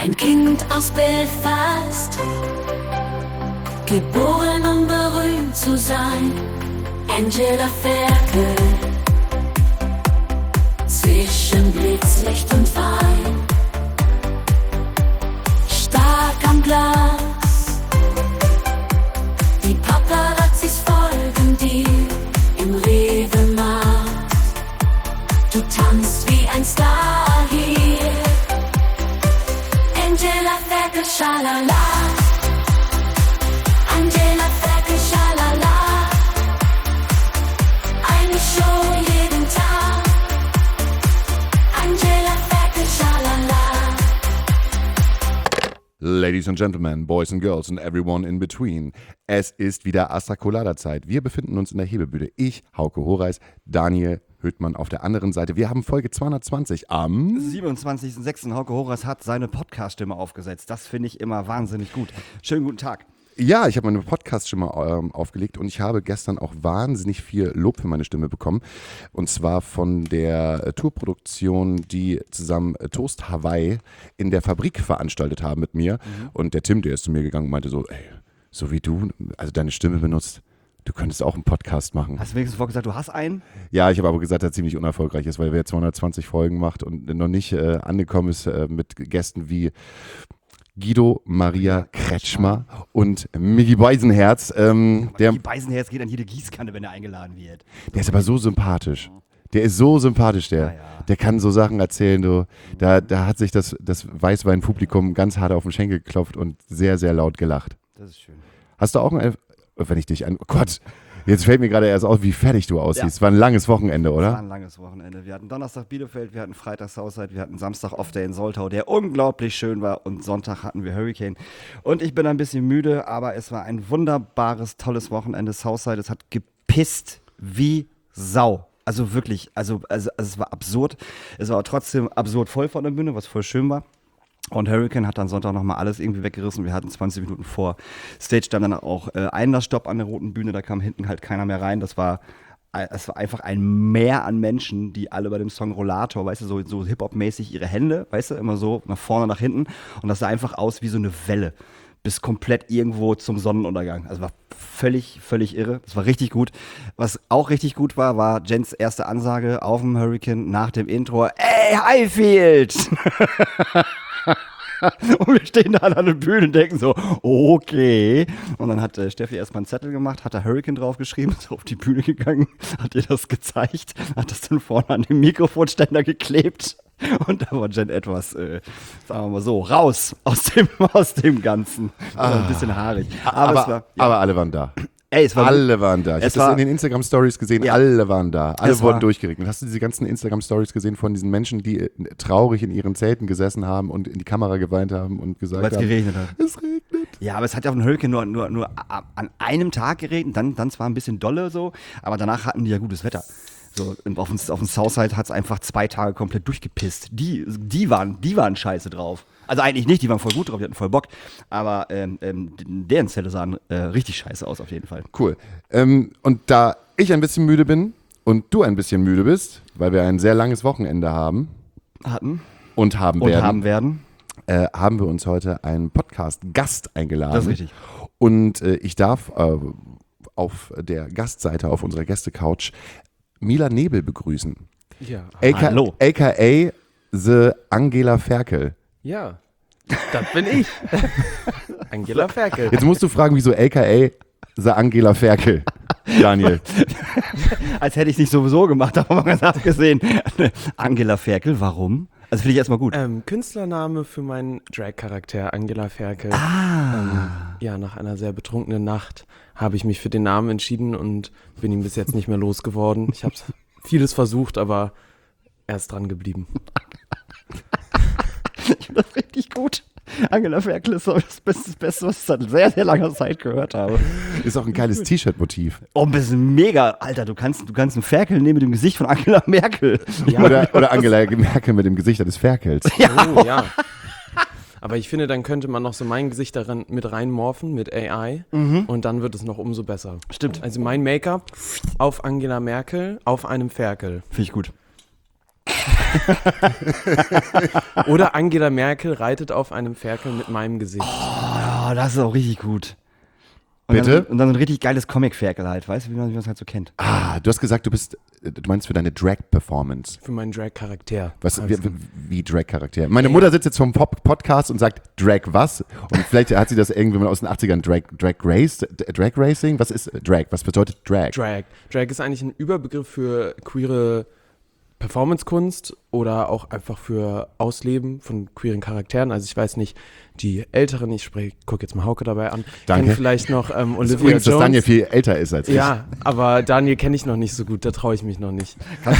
Ein Kind aus Belfast, geboren um berühmt zu sein. Angela Ferkel, zwischen Blitzlicht und Wein. Stark am Glas, die Paparazzis folgen dir im Rewe-Markt. Du tanzt wie ein Star hier. Angela Ferkel, schalala. Angela Ferkel, schalala. Eine Show jeden Tag. Angela Ferkel, schalala. Ladies and Gentlemen, Boys and Girls and everyone in between. Es ist wieder Astra Colada Zeit. Wir befinden uns in der Hebebühne. Ich, Hauke Horeis, Daniel Höhtmann auf der anderen Seite. Wir haben Folge 220 am 27.06. Hauke Horeis hat seine Podcast-Stimme aufgesetzt. Das finde ich immer wahnsinnig gut. Schönen guten Tag. Ja, ich habe meine Podcast-Stimme aufgelegt und ich habe gestern auch wahnsinnig viel Lob für meine Stimme bekommen. Und zwar von der Tourproduktion, die zusammen Toast Hawaii in der Fabrik veranstaltet haben mit mir. Und der Tim, der ist zu mir gegangen und meinte so, ey, so wie du, also deine Stimme benutzt, du könntest auch einen Podcast machen. Hast du wenigstens vorgesagt, du hast einen? Ja, ich habe aber gesagt, dass er ziemlich unerfolgreich ist, weil er 220 Folgen macht und noch nicht angekommen ist mit Gästen wie Guido Maria Kretschmer und Micky Beisenherz. Micky Beisenherz geht an jede Gießkanne, wenn er eingeladen wird. Der ist aber so sympathisch. Der ist so sympathisch, der. Ja. Der kann so Sachen erzählen. Du. Da hat sich das Weißwein-Publikum ganz hart auf den Schenkel geklopft und sehr, sehr laut gelacht. Das ist schön. Hast du auch wenn ich dich oh Gott, jetzt fällt mir gerade erst auf, wie fertig du aussiehst. Ja. Es war ein langes Wochenende, oder? Es war ein langes Wochenende. Wir hatten Donnerstag Bielefeld, wir hatten Freitag Southside, wir hatten Samstag Off-Day in Soltau, der unglaublich schön war, und Sonntag hatten wir Hurricane. Und ich bin ein bisschen müde, aber es war ein wunderbares, tolles Wochenende. Southside, es hat gepisst wie Sau. Also wirklich, also es war absurd. Es war trotzdem absurd voll von der Bühne, was voll schön war. Und Hurricane hat dann Sonntag nochmal alles irgendwie weggerissen. Wir hatten 20 Minuten vor Stage dann auch Einlassstopp an der Roten Bühne. Da kam hinten halt keiner mehr rein. Es war einfach ein Meer an Menschen, die alle bei dem Song Rollator, weißt du, so Hip-Hop-mäßig ihre Hände, weißt du, immer so nach vorne, nach hinten. Und das sah einfach aus wie so eine Welle. Bis komplett irgendwo zum Sonnenuntergang. Also war völlig irre. Das war richtig gut. Was auch richtig gut war Jens erste Ansage auf dem Hurricane nach dem Intro. Ey, Highfield! Und wir stehen da an der Bühne und denken so, okay. Und dann hat Steffi erstmal einen Zettel gemacht, hat da Hurricane draufgeschrieben, ist auf die Bühne gegangen, hat ihr das gezeigt, hat das dann vorne an den Mikrofonständer geklebt. Und da war Jen etwas, sagen wir mal so, raus aus dem Ganzen. Ein bisschen haarig. Aber alle waren da. Ey, es war alle waren da. Ich habe das in den Instagram-Stories gesehen. Ja. Alle waren da. Alle wurden durchgeregnet. Hast du diese ganzen Instagram-Stories gesehen von diesen Menschen, die traurig in ihren Zelten gesessen haben und in die Kamera geweint haben und gesagt haben, weil es geregnet hat. Es regnet. Ja, aber es hat ja auf dem Hurricane nur an einem Tag geregnet. Dann zwar ein bisschen dolle so, aber danach hatten die ja gutes Wetter. So, auf dem Southside hat es einfach 2 Tage komplett durchgepisst. Die waren scheiße drauf. Also eigentlich nicht, die waren voll gut drauf, die hatten voll Bock. Aber deren Zelle sahen richtig scheiße aus auf jeden Fall. Cool. Und da ich ein bisschen müde bin und du ein bisschen müde bist, weil wir ein sehr langes Wochenende haben haben werden, haben wir uns heute einen Podcast-Gast eingeladen. Das ist richtig. Und ich darf auf der Gastseite, auf unserer Gäste-Couch, Mila Nebel begrüßen. Ja. Hallo. AKA The Angela Ferkel. Ja, das bin ich. Angela Ferkel. Jetzt musst du fragen, wieso AKA The Angela Ferkel, Daniel. Als hätte ich es nicht sowieso gemacht, aber mal ganz abgesehen. Angela Ferkel, warum? Also finde ich erstmal gut. Künstlername für meinen Drag-Charakter, Angela Ferkel. Ja, nach einer sehr betrunkenen Nacht habe ich mich für den Namen entschieden und bin ihm bis jetzt nicht mehr losgeworden. Ich habe vieles versucht, aber er ist dran geblieben. Ich finde das richtig gut. Angela Ferkel ist so das Beste, was ich seit sehr, sehr langer Zeit gehört habe. Ist auch ein geiles T-Shirt-Motiv. Oh, das ist mega. Alter, du kannst einen Ferkel nehmen mit dem Gesicht von Angela Merkel. Ja. Oder Angela Merkel mit dem Gesicht eines Ferkels. Oh, ja. Aber ich finde, dann könnte man noch so mein Gesicht daran mit reinmorphen, mit AI. Und dann wird es noch umso besser. Stimmt. Also mein Make-up auf Angela Merkel, auf einem Ferkel. Finde ich gut. Oder Angela Merkel reitet auf einem Ferkel mit meinem Gesicht. Oh, das ist auch richtig gut. Bitte? Und dann so ein richtig geiles Comic-Ferkel halt, weißt du, wie man es halt so kennt. Du hast gesagt, du meinst für deine Drag-Performance. Für meinen Drag-Charakter. Was, Also, wie Drag-Charakter? Meine Mutter sitzt jetzt vom Podcast und sagt, Drag was? Und vielleicht hat sie das irgendwie mal aus den 80ern, Drag Racing? Was ist Drag? Was bedeutet Drag? Drag ist eigentlich ein Überbegriff für queere Performance-Kunst oder auch einfach für Ausleben von queeren Charakteren. Also ich weiß nicht, die Älteren, ich gucke jetzt mal Hauke dabei an, Danke. kennen vielleicht noch Olivia Übrigens, dass Jones. Daniel viel älter ist als ich. Ja, aber Daniel kenne ich noch nicht so gut, da traue ich mich noch nicht.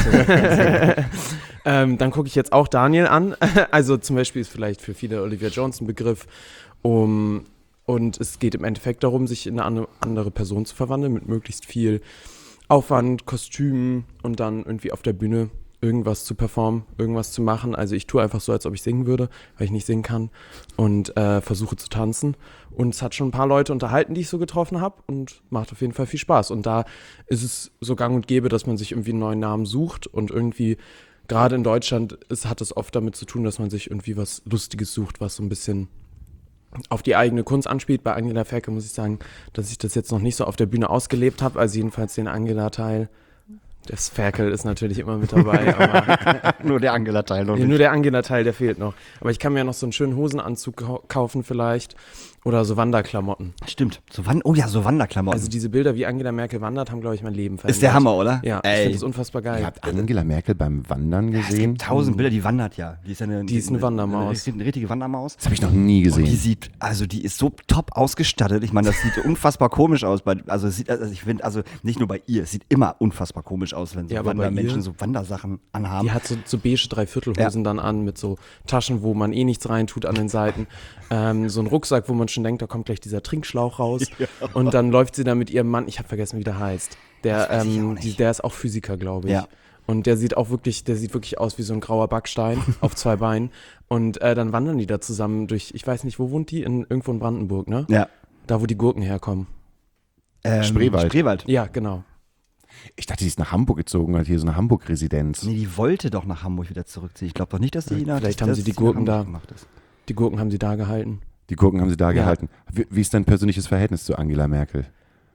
Dann gucke ich jetzt auch Daniel an. Also zum Beispiel ist vielleicht für viele Olivia Jones ein Begriff. Und es geht im Endeffekt darum, sich in eine andere Person zu verwandeln mit möglichst viel Aufwand, Kostümen und dann irgendwie auf der Bühne irgendwas zu performen, irgendwas zu machen. Also ich tue einfach so, als ob ich singen würde, weil ich nicht singen kann und versuche zu tanzen. Und es hat schon ein paar Leute unterhalten, die ich so getroffen habe und macht auf jeden Fall viel Spaß. Und da ist es so gang und gäbe, dass man sich irgendwie einen neuen Namen sucht und irgendwie, gerade in Deutschland, hat es oft damit zu tun, dass man sich irgendwie was Lustiges sucht, was so ein bisschen auf die eigene Kunst anspielt. Bei Angela Ferkel muss ich sagen, dass ich das jetzt noch nicht so auf der Bühne ausgelebt habe, also jedenfalls den Angela-Teil. Das Ferkel ist natürlich immer mit dabei, aber Nur der Angela-Teil noch ja, nur der Angela-Teil, der fehlt noch. Aber ich kann mir ja noch so einen schönen Hosenanzug kaufen vielleicht oder so Wanderklamotten. Stimmt. So Wanderklamotten. Also diese Bilder, wie Angela Merkel wandert, haben, glaube ich, mein Leben verändert. ist der Hammer, oder? Ja, ich Ey. finde das unfassbar geil. Ihr habt Angela Merkel beim Wandern gesehen? 1000 Bilder, die wandert ja. Die ist eine Wandermaus. Eine richtige Wandermaus. Das habe ich noch nie gesehen. Die ist so top ausgestattet. Ich meine, das sieht unfassbar komisch aus. Ich finde, nicht nur bei ihr, es sieht immer unfassbar komisch aus, wenn so Ja, aber bei Wandermenschen ihr- so Wandersachen anhaben. Die hat so beige Dreiviertelhosen dann an mit so Taschen, wo man nichts reintut an den Seiten. So ein Rucksack, wo man schon denkt, da kommt gleich dieser Trinkschlauch raus. Und dann läuft sie da mit ihrem Mann, ich habe vergessen, wie der heißt. Der ist auch Physiker, glaube ich. Ja. Und der sieht wirklich aus wie so ein grauer Backstein auf zwei Beinen. Und dann wandern die da zusammen durch, ich weiß nicht, wo wohnt die? Irgendwo in Brandenburg, ne? Ja. Da, wo die Gurken herkommen. Spreewald. Ja, genau. Ich dachte, die ist nach Hamburg gezogen, hat hier so eine Hamburg-Residenz. Nee, die wollte doch nach Hamburg wieder zurückziehen. Ich glaube doch nicht, dass die Vielleicht haben sie die Gurken da. gemacht ist. Die Gurken haben sie da gehalten. Die Gurken haben sie da Ja. gehalten. Wie ist dein persönliches Verhältnis zu Angela Merkel?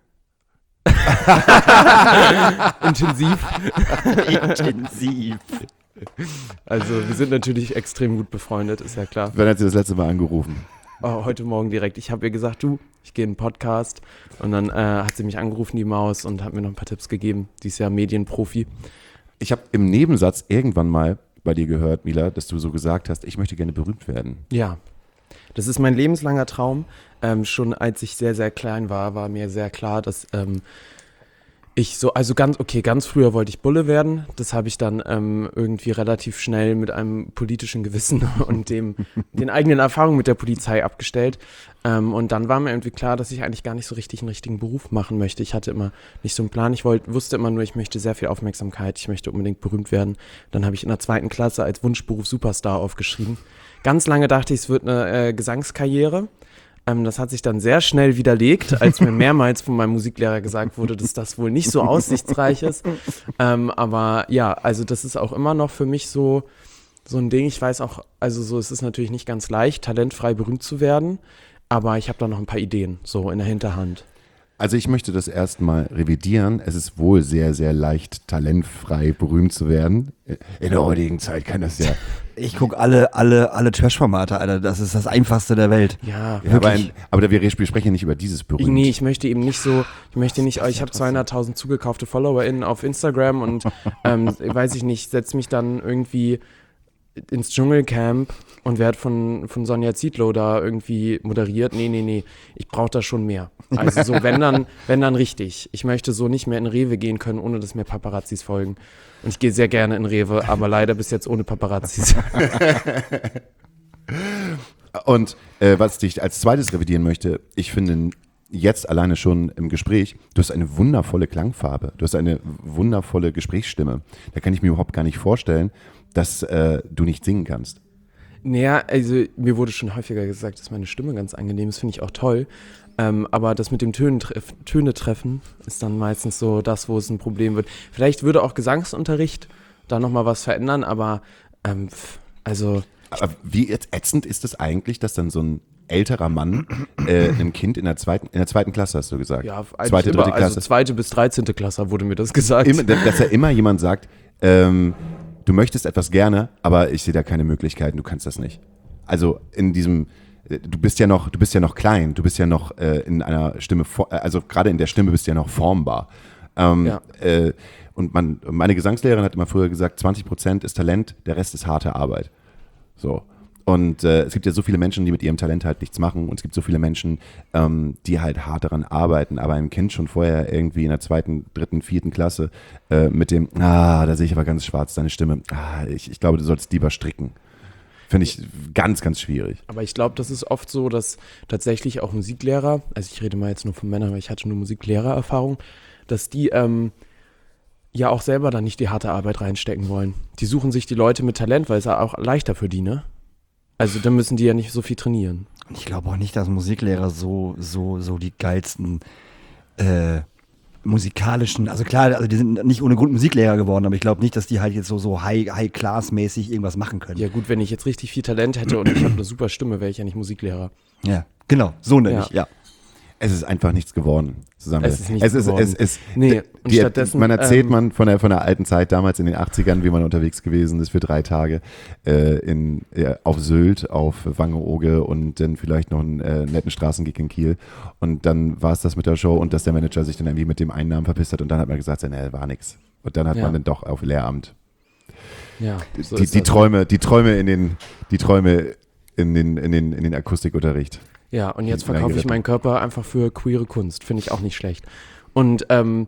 Intensiv. Intensiv. Also wir sind natürlich extrem gut befreundet, ist ja klar. Wann hat sie das letzte Mal angerufen? Oh, heute Morgen direkt. Ich habe ihr gesagt, ich gehe in einen Podcast. Und dann hat sie mich angerufen, die Maus, und hat mir noch ein paar Tipps gegeben. Die ist ja Medienprofi. Ich habe im Nebensatz irgendwann mal bei dir gehört, Mila, dass du so gesagt hast, ich möchte gerne berühmt werden. Ja, das ist mein lebenslanger Traum. Schon als ich sehr, sehr klein war mir sehr klar, dass ganz früher wollte ich Bulle werden. Das habe ich dann irgendwie relativ schnell mit einem politischen Gewissen und den eigenen Erfahrungen mit der Polizei abgestellt. Und dann war mir irgendwie klar, dass ich eigentlich gar nicht so richtig einen richtigen Beruf machen möchte. Ich hatte immer nicht so einen Plan. Wusste immer nur, ich möchte sehr viel Aufmerksamkeit. Ich möchte unbedingt berühmt werden. Dann habe ich in der 2. Klasse als Wunschberuf Superstar aufgeschrieben. Ganz lange dachte ich, es wird eine Gesangskarriere. Das hat sich dann sehr schnell widerlegt, als mir mehrmals von meinem Musiklehrer gesagt wurde, dass das wohl nicht so aussichtsreich ist. Aber ja, also das ist auch immer noch für mich so ein Ding. Ich weiß auch, also so, es ist natürlich nicht ganz leicht, talentfrei berühmt zu werden, aber ich habe da noch ein paar Ideen so in der Hinterhand. Also ich möchte das erstmal revidieren. Es ist wohl sehr, sehr leicht, talentfrei berühmt zu werden. In der heutigen Zeit kann das ja. Ich gucke alle Trash-Formate, Alter. Das ist das Einfachste der Welt. Ja, Ja, aber wir sprechen nicht über dieses berühmt. Nee, ich möchte eben nicht so, ich habe 200.000 zugekaufte FollowerInnen auf Instagram und weiß ich nicht, setze mich dann irgendwie ins Dschungelcamp und werde von Sonja Zietlow da irgendwie moderiert. Nee, ich brauche da schon mehr. Also so, wenn dann richtig. Ich möchte so nicht mehr in Rewe gehen können, ohne dass mir Paparazzis folgen. Und ich gehe sehr gerne in Rewe, aber leider bis jetzt ohne Paparazzis. Und was ich als zweites revidieren möchte, ich finde jetzt alleine schon im Gespräch, du hast eine wundervolle Klangfarbe, du hast eine wundervolle Gesprächsstimme. Da kann ich mir überhaupt gar nicht vorstellen, dass du nicht singen kannst. Naja, also mir wurde schon häufiger gesagt, dass meine Stimme ganz angenehm ist, finde ich auch toll. Aber das mit dem Töne treffen ist dann meistens so das, wo es ein Problem wird. Vielleicht würde auch Gesangsunterricht da nochmal was verändern, aber Also, Aber wie ätzend ist es eigentlich, dass dann so ein älterer Mann einem Kind in der zweiten Klasse, hast du gesagt? ja, zweite, dritte Klasse. Also 2. bis 13. Klasse wurde mir das gesagt. Dass ja immer jemand sagt, du möchtest etwas gerne, aber ich sehe da keine Möglichkeiten, du kannst das nicht. Also in diesem, du bist ja noch klein, du bist ja noch in einer Stimme, also gerade in der Stimme bist du ja noch formbar. Ja. Und meine Gesangslehrerin hat immer früher gesagt, 20% ist Talent, der Rest ist harte Arbeit. So. Und es gibt ja so viele Menschen, die mit ihrem Talent halt nichts machen, und es gibt so viele Menschen, die halt hart daran arbeiten, aber ein Kind schon vorher irgendwie in der 2., 3., 4. Klasse mit dem, da sehe ich aber ganz schwarz deine Stimme, ich glaube, du sollst lieber stricken. Finde ich ganz, ganz schwierig. Aber ich glaube, das ist oft so, dass tatsächlich auch Musiklehrer, also ich rede mal jetzt nur von Männern, weil ich hatte nur Musiklehrererfahrung, dass die ja auch selber da nicht die harte Arbeit reinstecken wollen. Die suchen sich die Leute mit Talent, weil es ja auch leichter für die, ne? Also dann müssen die ja nicht so viel trainieren. Und ich glaube auch nicht, dass Musiklehrer so die geilsten musikalischen, also klar, also die sind nicht ohne Grund Musiklehrer geworden, aber ich glaube nicht, dass die halt jetzt so high-class-mäßig irgendwas machen können. Ja gut, wenn ich jetzt richtig viel Talent hätte und ich habe eine super Stimme, wäre ich ja nicht Musiklehrer. Ja, genau, so nämlich, ja. Es ist einfach nichts geworden. Zusammen. Es ist nichts geworden. Nee, und stattdessen, man erzählt man von der alten Zeit damals in den 80ern, wie man unterwegs gewesen ist für 3 Tage auf Sylt, auf Wangerooge und dann vielleicht noch einen netten Straßengig in Kiel. Und dann war es das mit der Show, und dass der Manager sich dann irgendwie mit dem Einnahmen verpisst hat, und dann hat man gesagt, nee, war nix. Und dann hat man dann doch auf Lehramt. Ja, so die Träume in den Akustikunterricht. Ja, und jetzt verkaufe ich meinen Körper einfach für queere Kunst. Finde ich auch nicht schlecht. Und,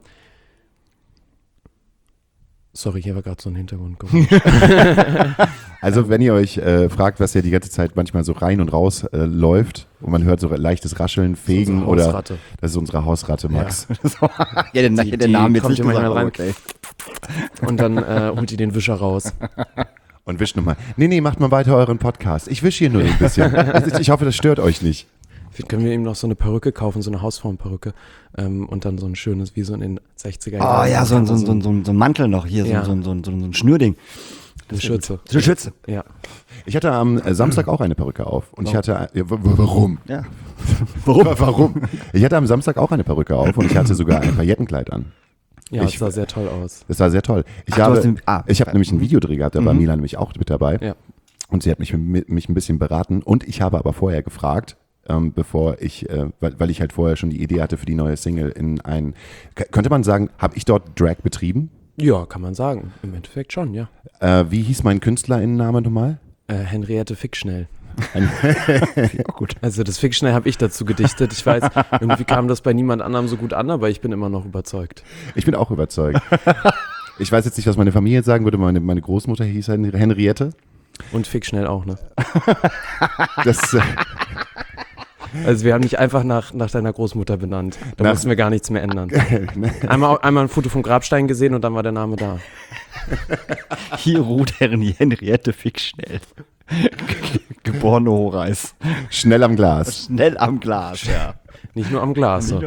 sorry, hier war gerade so ein Hintergrundgeräusch. Also wenn ihr euch fragt, was ja die ganze Zeit manchmal so rein und raus läuft und man hört so leichtes Rascheln, Fegen oder das ist unsere Hausratte, Max. Ja, der Name jetzt kommt nicht hier manchmal gesagt, rein. okay. Und dann holt ihr den Wischer raus. Und wischt nochmal. Nee, macht mal weiter euren Podcast. Ich wische hier nur ein bisschen. Ich hoffe, das stört euch nicht. Können wir ihm noch so eine Perücke kaufen, so eine Hausfrauenperücke, und dann so ein schönes, wie so in den 60er Jahren. Oh ja, so ein ein Mantel noch hier, ja. so ein Schnürding. Eine Schürze. So eine Schürze. Ja. Ich hatte am Samstag auch eine Perücke auf. Und ich hatte, warum? Ja. Warum? Ich hatte am Samstag auch eine Perücke auf und ich hatte sogar ein Paillettenkleid an. Ja, das sah sehr toll aus. Das sah sehr toll. Ich habe nämlich ein Videodreh gehabt, da war Mila nämlich auch mit dabei. Ja. Und sie hat mich ein bisschen beraten. Und ich habe aber vorher gefragt, weil ich halt vorher schon die Idee hatte für die neue Single könnte man sagen, habe ich dort Drag betrieben? Ja, kann man sagen. Im Endeffekt schon, ja. Wie hieß mein KünstlerInnenname nochmal? Henriette Fickschnell. Auch gut. Also das Fickschnell habe ich dazu gedichtet. Ich weiß, irgendwie kam das bei niemand anderem so gut an, aber ich bin immer noch überzeugt. Ich bin auch überzeugt. Ich weiß jetzt nicht, was meine Familie jetzt sagen würde. Meine Großmutter hieß Henriette. Und Fickschnell auch, ne? Das... Also wir haben dich einfach nach deiner Großmutter benannt. Da mussten wir gar nichts mehr ändern. Einmal ein Foto vom Grabstein gesehen und dann war der Name da. Hier ruht Henriette Fickschnell. Geborene Hochreis. Schnell am Glas. Schnell am Glas, ja. Nicht nur am Glas. So.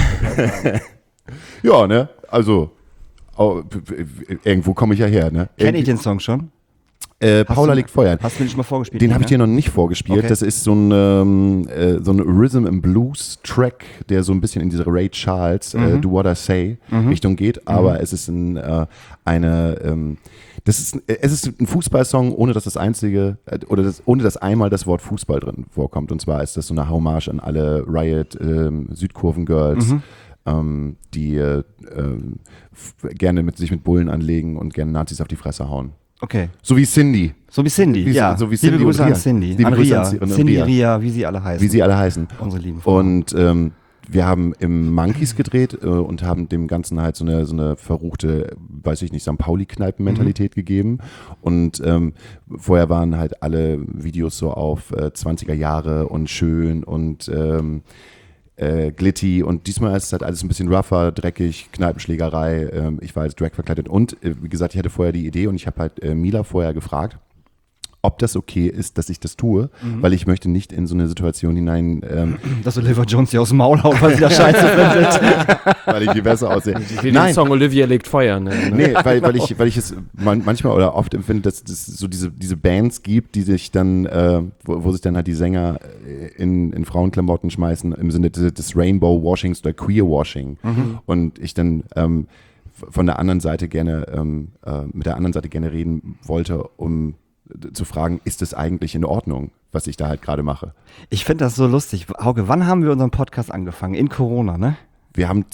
Ja, ne? Also, irgendwo komme ich ja her, ne? Kenne ich den Song schon? Paula liegt Feuer. Hast du nicht mal vorgespielt? Den habe ich dir noch nicht vorgespielt. Okay. Das ist so ein Rhythm and Blues Track, der so ein bisschen in diese Ray Charles Do What I Say Richtung geht. Aber es ist es ist ein Fußballsong, ohne dass ohne dass einmal das Wort Fußball drin vorkommt. Und zwar ist das so eine Hommage an alle Riot Südkurven Girls. Die gerne sich mit Bullen anlegen und gerne Nazis auf die Fresse hauen. Okay. So wie Cindy. Ja. So wie Cindy. Liebe Grüße an Cindy. Liebe An Grüße Ria. an Cindy, Ria, wie sie alle heißen. Unsere lieben Freunde. Und wir haben im Monkeys gedreht und haben dem Ganzen halt so eine verruchte, weiß ich nicht, St. Pauli-Kneipen-Mentalität gegeben. Und vorher waren halt alle Videos so auf 20er Jahre und schön und glitty, und diesmal ist es halt alles ein bisschen rougher, dreckig, Kneipenschlägerei. Ich war als Drag verkleidet und wie gesagt, ich hatte vorher die Idee und ich habe halt Mila vorher gefragt, ob das okay ist, dass ich das tue, weil ich möchte nicht in so eine Situation hinein, Dass Oliver Jones dir aus dem Maul haut, weil sie das scheiße findet. weil ich viel besser aussehe. Ich will den Song Olivia legt Feuer nennen. Ne? Nee, weil ich es manchmal oder oft empfinde, dass es so diese Bands gibt, die sich dann, wo sich dann halt die Sänger in Frauenklamotten schmeißen, im Sinne des Rainbow-Washings oder Queer-Washing. Und ich dann von der anderen Seite gerne, mit der anderen Seite gerne reden wollte, um zu fragen, ist es eigentlich in Ordnung, was ich da halt gerade mache? Ich finde das so lustig. Hauke, wann haben wir unseren Podcast angefangen? In Corona, ne? Wir haben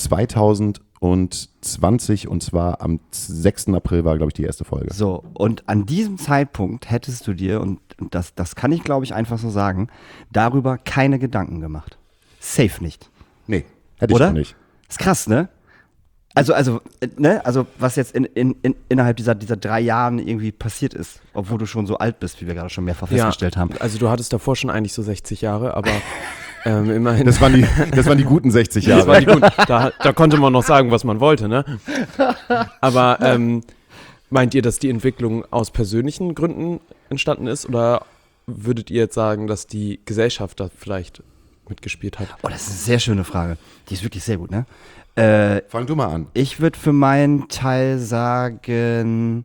2020 und zwar am 6. April war, glaube ich, die erste Folge. So, und an diesem Zeitpunkt hättest du dir, und das kann ich, glaube ich, einfach so sagen, darüber keine Gedanken gemacht. Safe nicht. Nee, hätte ich Oder? auch nicht. Ist krass, ne? Also was jetzt innerhalb dieser 3 Jahren irgendwie passiert ist, obwohl du schon so alt bist, wie wir gerade schon mehrfach festgestellt haben. Also du hattest davor schon eigentlich so 60 Jahre, aber immerhin. Das waren die guten 60 Jahre. Das war die guten. Da konnte man noch sagen, was man wollte, ne? Aber meint ihr, dass die Entwicklung aus persönlichen Gründen entstanden ist, oder würdet ihr jetzt sagen, dass die Gesellschaft da vielleicht mitgespielt hat? Oh, das ist eine sehr schöne Frage. Die ist wirklich sehr gut, ne? Fang du mal an. Ich würde für meinen Teil sagen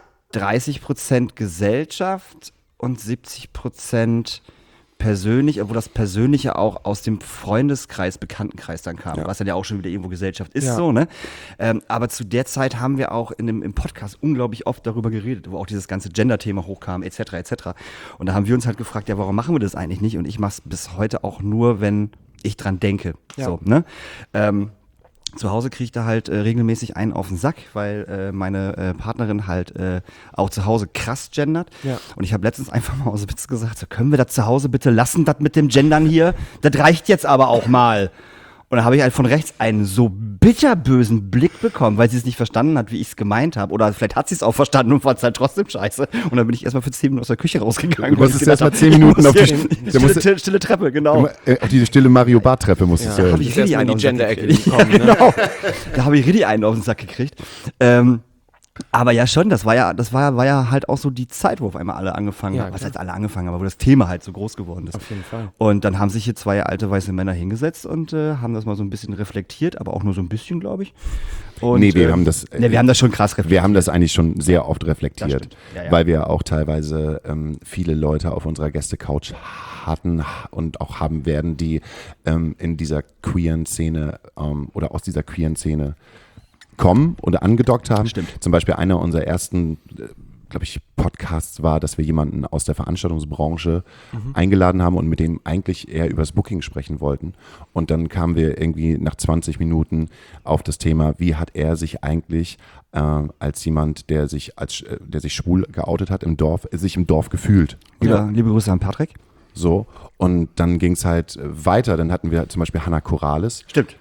30% Gesellschaft und 70% persönlich, obwohl das Persönliche auch aus dem Freundeskreis, Bekanntenkreis dann kam, was dann ja auch schon wieder irgendwo Gesellschaft ist, so, ne? Aber zu der Zeit haben wir auch im Podcast unglaublich oft darüber geredet, wo auch dieses ganze Gender-Thema hochkam, etc., etc. Und da haben wir uns halt gefragt, ja, warum machen wir das eigentlich nicht? Und ich mache es bis heute auch nur, wenn ich dran denke, so, ne? Zu Hause kriege ich da halt regelmäßig einen auf den Sack, weil meine Partnerin halt auch zu Hause krass gendert. Ja. Und ich habe letztens einfach mal aus Witz gesagt, so, können wir das zu Hause bitte lassen, das mit dem Gendern hier? Das reicht jetzt aber auch mal. Und dann habe ich halt von rechts einen so bitterbösen Blick bekommen, weil sie es nicht verstanden hat, wie ich es gemeint habe. Oder vielleicht hat sie es auch verstanden und fand es halt trotzdem scheiße. Und dann bin ich erstmal für 10 Minuten aus der Küche rausgegangen. Du musstest erstmal 10 Minuten auf die stille Treppe, genau. Auf diese stille Mario-Bart-Treppe musstest Da du. habe ich richtig einen die auf den Sack Gender-Ecke gekriegt. gekommen, ne? Genau. Da habe ich richtig einen auf den Sack gekriegt. Aber ja schon, das war ja halt auch so die Zeit, wo auf einmal alle angefangen haben. Was heißt alle angefangen haben, aber wo das Thema halt so groß geworden ist. Auf jeden Fall. Und dann haben sich hier 2 alte weiße Männer hingesetzt und haben das mal so ein bisschen reflektiert, aber auch nur so ein bisschen, glaube ich. Und, Nee, wir haben das. wir haben das schon krass reflektiert. Wir haben das eigentlich schon sehr oft reflektiert, Das stimmt. Ja. weil wir auch teilweise viele Leute auf unserer Gäste-Couch hatten und auch haben werden, die in dieser queeren Szene oder aus dieser queeren Szene kommen oder angedockt haben. Stimmt. Zum Beispiel einer unserer ersten, glaube ich, Podcasts war, dass wir jemanden aus der Veranstaltungsbranche eingeladen haben und mit dem eigentlich eher über das Booking sprechen wollten. Und dann kamen wir irgendwie nach 20 Minuten auf das Thema, wie hat er sich eigentlich als jemand, der sich schwul geoutet hat im Dorf, sich im Dorf gefühlt. Ja, liebe Grüße an Patrick. So, und dann ging es halt weiter. Dann hatten wir zum Beispiel Hannah Corrales. Stimmt.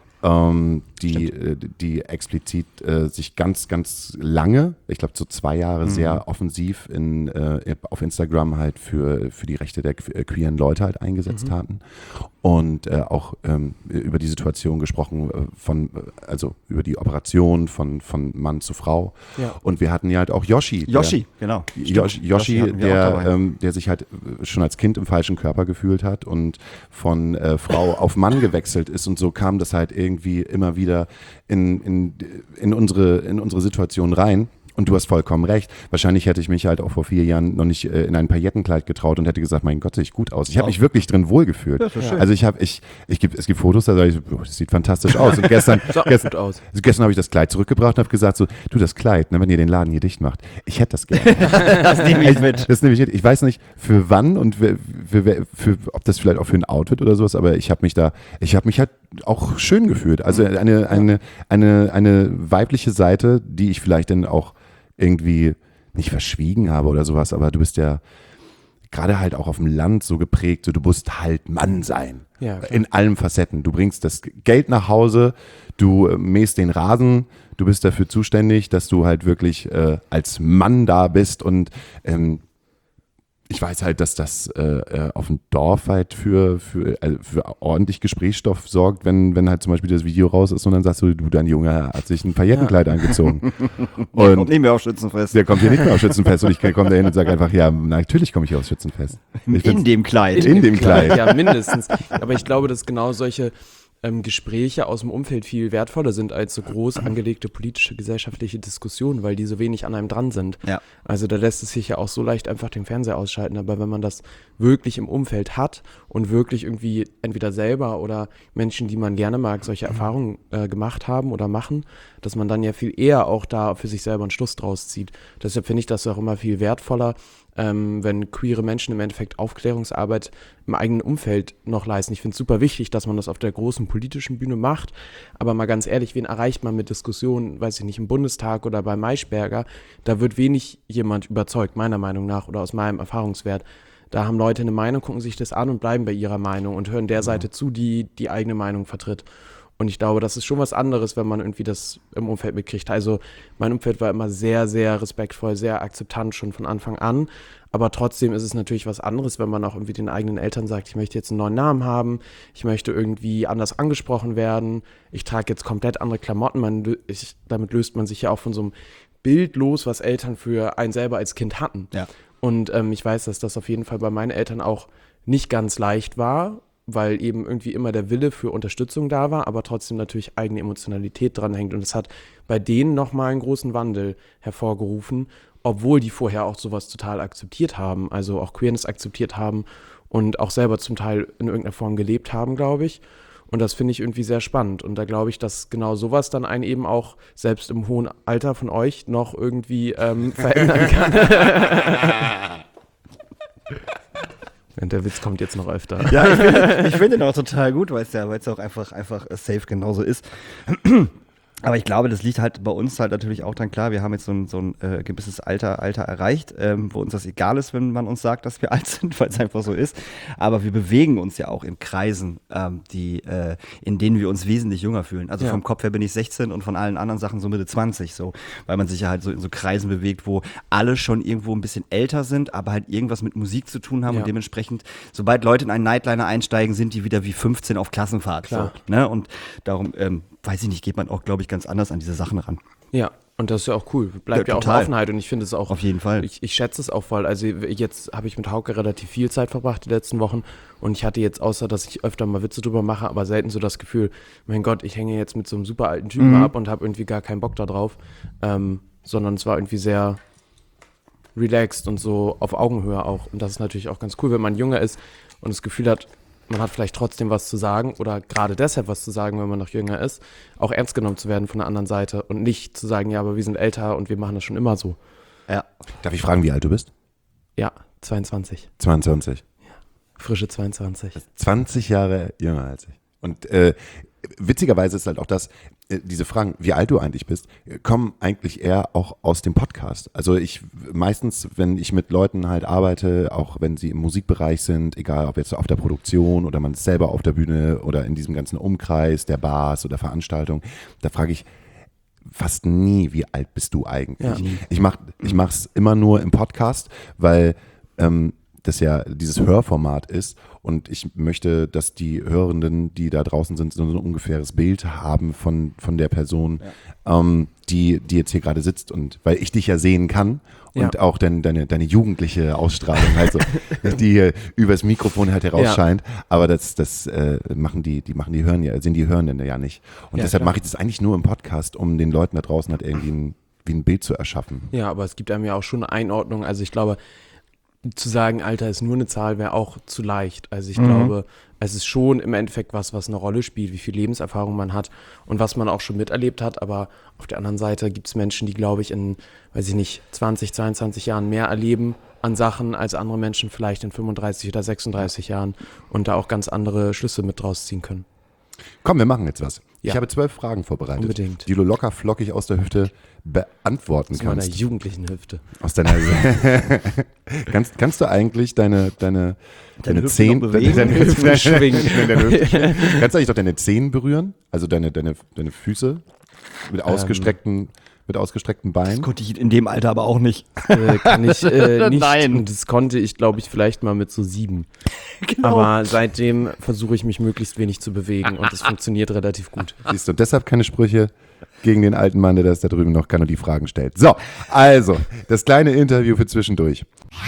Die explizit sich ganz, ganz lange, ich glaube so 2 Jahre sehr offensiv auf Instagram halt für die Rechte der queeren Leute halt eingesetzt hatten und auch über die Situation gesprochen also über die Operation von Mann zu Frau. Ja. Und wir hatten ja halt auch Yoshi, genau. Yoshi, der sich halt schon als Kind im falschen Körper gefühlt hat und von Frau auf Mann gewechselt ist, und so kam das halt irgendwie immer wieder in unsere Situation rein. Und du hast vollkommen recht. Wahrscheinlich hätte ich mich halt auch vor 4 Jahren noch nicht in ein Paillettenkleid getraut und hätte gesagt, mein Gott, sehe ich gut aus. Ich habe mich wirklich drin wohlgefühlt. Ja, also es gibt Fotos, da sage ich, das sieht fantastisch aus. Und gestern habe ich das Kleid zurückgebracht und habe gesagt, so, du, das Kleid, ne, wenn ihr den Laden hier dicht macht, ich hätte das gerne. Das nehme ich mit. Das nehme ich mit. Ich weiß nicht, für wann und ob das vielleicht auch für ein Outfit oder sowas, aber ich habe mich halt auch schön gefühlt. Also eine weibliche Seite, die ich vielleicht dann auch irgendwie nicht verschwiegen habe oder sowas, aber du bist ja gerade halt auch auf dem Land so geprägt, so du musst halt Mann sein. Ja, in allen Facetten. Du bringst das Geld nach Hause, du mähst den Rasen, du bist dafür zuständig, dass du halt wirklich als Mann da bist, und Ich weiß halt, dass das auf dem Dorf halt für ordentlich Gesprächsstoff sorgt, wenn halt zum Beispiel das Video raus ist und dann sagst du, dein Junge hat sich ein Paillettenkleid angezogen. Der kommt nicht mehr auf Schützenfest. Der kommt hier nicht mehr aufs Schützenfest und ich komme da hin und sage einfach, ja, natürlich komme ich aufs Schützenfest. In dem Kleid. In dem Kleid. Ja, mindestens. Aber ich glaube, dass genau solche Gespräche aus dem Umfeld viel wertvoller sind als so groß angelegte politische, gesellschaftliche Diskussionen, weil die so wenig an einem dran sind. Ja. Also da lässt es sich ja auch so leicht einfach den Fernseher ausschalten, aber wenn man das wirklich im Umfeld hat und wirklich irgendwie entweder selber oder Menschen, die man gerne mag, solche Erfahrungen gemacht haben oder machen, dass man dann ja viel eher auch da für sich selber einen Schluss draus zieht. Deshalb finde ich das auch immer viel wertvoller, wenn queere Menschen im Endeffekt Aufklärungsarbeit im eigenen Umfeld noch leisten. Ich finde es super wichtig, dass man das auf der großen politischen Bühne macht, aber mal ganz ehrlich, wen erreicht man mit Diskussionen, weiß ich nicht, im Bundestag oder bei Maischberger? Da wird wenig jemand überzeugt, meiner Meinung nach oder aus meinem Erfahrungswert. Da haben Leute eine Meinung, gucken sich das an und bleiben bei ihrer Meinung und hören der Seite zu, die die eigene Meinung vertritt. Und ich glaube, das ist schon was anderes, wenn man irgendwie das im Umfeld mitkriegt. Also mein Umfeld war immer sehr, sehr respektvoll, sehr akzeptant schon von Anfang an. Aber trotzdem ist es natürlich was anderes, wenn man auch irgendwie den eigenen Eltern sagt, ich möchte jetzt einen neuen Namen haben, ich möchte irgendwie anders angesprochen werden, ich trage jetzt komplett andere Klamotten. Damit löst man sich ja auch von so einem Bild los, was Eltern für einen selber als Kind hatten. Ja. Und ich weiß, dass das auf jeden Fall bei meinen Eltern auch nicht ganz leicht war, weil eben irgendwie immer der Wille für Unterstützung da war, aber trotzdem natürlich eigene Emotionalität dranhängt. Und es hat bei denen nochmal einen großen Wandel hervorgerufen, obwohl die vorher auch sowas total akzeptiert haben, also auch Queerness akzeptiert haben und auch selber zum Teil in irgendeiner Form gelebt haben, glaube ich. Und das finde ich irgendwie sehr spannend. Und da glaube ich, dass genau sowas dann einen eben auch selbst im hohen Alter von euch noch irgendwie verändern kann. Und der Witz kommt jetzt noch öfter. Ja, ich finde den auch total gut, weil es ja auch einfach safe genauso ist. Aber ich glaube, das liegt halt bei uns halt natürlich auch dann klar, wir haben jetzt so ein gewisses Alter erreicht, wo uns das egal ist, wenn man uns sagt, dass wir alt sind, weil es einfach so ist. Aber wir bewegen uns ja auch in Kreisen, in denen wir uns wesentlich jünger fühlen. Also vom Kopf her bin ich 16 und von allen anderen Sachen so Mitte 20, so, weil man sich ja halt so in so Kreisen bewegt, wo alle schon irgendwo ein bisschen älter sind, aber halt irgendwas mit Musik zu tun haben und dementsprechend, sobald Leute in einen Nightliner einsteigen, sind die wieder wie 15 auf Klassenfahrt. Klar. So, ne? Und darum, weiß ich nicht, geht man auch, glaube ich, ganz anders an diese Sachen ran. Ja, und das ist ja auch cool. Bleibt ja auch total. eine Offenheit und ich finde es auch. Auf jeden Fall. Ich schätze es auch voll. Also jetzt habe ich mit Hauke relativ viel Zeit verbracht die letzten Wochen und ich hatte jetzt, außer dass ich öfter mal Witze drüber mache, aber selten so das Gefühl, mein Gott, ich hänge jetzt mit so einem super alten Typen ab und habe irgendwie gar keinen Bock da drauf, sondern es war irgendwie sehr relaxed und so auf Augenhöhe auch. Und das ist natürlich auch ganz cool, wenn man jünger ist und das Gefühl hat, man hat vielleicht trotzdem was zu sagen oder gerade deshalb was zu sagen, wenn man noch jünger ist, auch ernst genommen zu werden von der anderen Seite und nicht zu sagen, ja, aber wir sind älter und wir machen das schon immer so. Ja. Darf ich fragen, wie alt du bist? Ja, 22. 22. Frische 22. 20 Jahre jünger als ich. Und witzigerweise ist halt auch das, diese Fragen, wie alt du eigentlich bist, kommen eigentlich eher auch aus dem Podcast. Also meistens, wenn ich mit Leuten halt arbeite, auch wenn sie im Musikbereich sind, egal ob jetzt auf der Produktion oder man ist selber auf der Bühne oder in diesem ganzen Umkreis der Bars oder Veranstaltungen, da frage ich fast nie, wie alt bist du eigentlich? Ja. Ich mach's immer nur im Podcast, weil das ja dieses Hörformat ist und ich möchte, dass die Hörenden, die da draußen sind, so ein ungefähres Bild haben von der Person, die jetzt hier gerade sitzt und weil ich dich ja sehen kann und auch deine jugendliche Ausstrahlung halt so, die hier übers Mikrofon halt herausscheint, aber das machen die Hörenden ja nicht. Und deshalb mache ich das eigentlich nur im Podcast, um den Leuten da draußen halt irgendwie wie ein Bild zu erschaffen. Ja, aber es gibt einem ja auch schon eine Einordnung. Also ich glaube, zu sagen, Alter ist nur eine Zahl, wäre auch zu leicht. Also ich glaube, es ist schon im Endeffekt was eine Rolle spielt, wie viel Lebenserfahrung man hat und was man auch schon miterlebt hat. Aber auf der anderen Seite gibt es Menschen, die, glaube ich, in, 20, 22 Jahren mehr erleben an Sachen als andere Menschen vielleicht in 35 oder 36 Jahren und da auch ganz andere Schlüsse mit draus ziehen können. Komm, wir machen jetzt was. Ja. Ich habe 12 Fragen vorbereitet, Unbedingt. die du locker flockig aus der Hüfte beantworten Aus meiner kannst. jugendlichen Hüfte. Aus deiner kannst du eigentlich deine Hüfte Zehen noch bewegen? deine Hüfte schwingen. Kannst du eigentlich doch deine Zehen berühren? Also deine Füße mit ausgestreckten mit ausgestreckten Das Beinen? konnte ich in dem Alter aber auch nicht. Kann ich nicht. Nein. Und das konnte ich, glaube ich, vielleicht mal mit so 7. Genau. Aber seitdem versuche ich mich möglichst wenig zu bewegen und es funktioniert relativ gut. Siehst du, und deshalb keine Sprüche gegen den alten Mann, der das da drüben noch kann und die Fragen stellt. So, also, das kleine Interview für zwischendurch.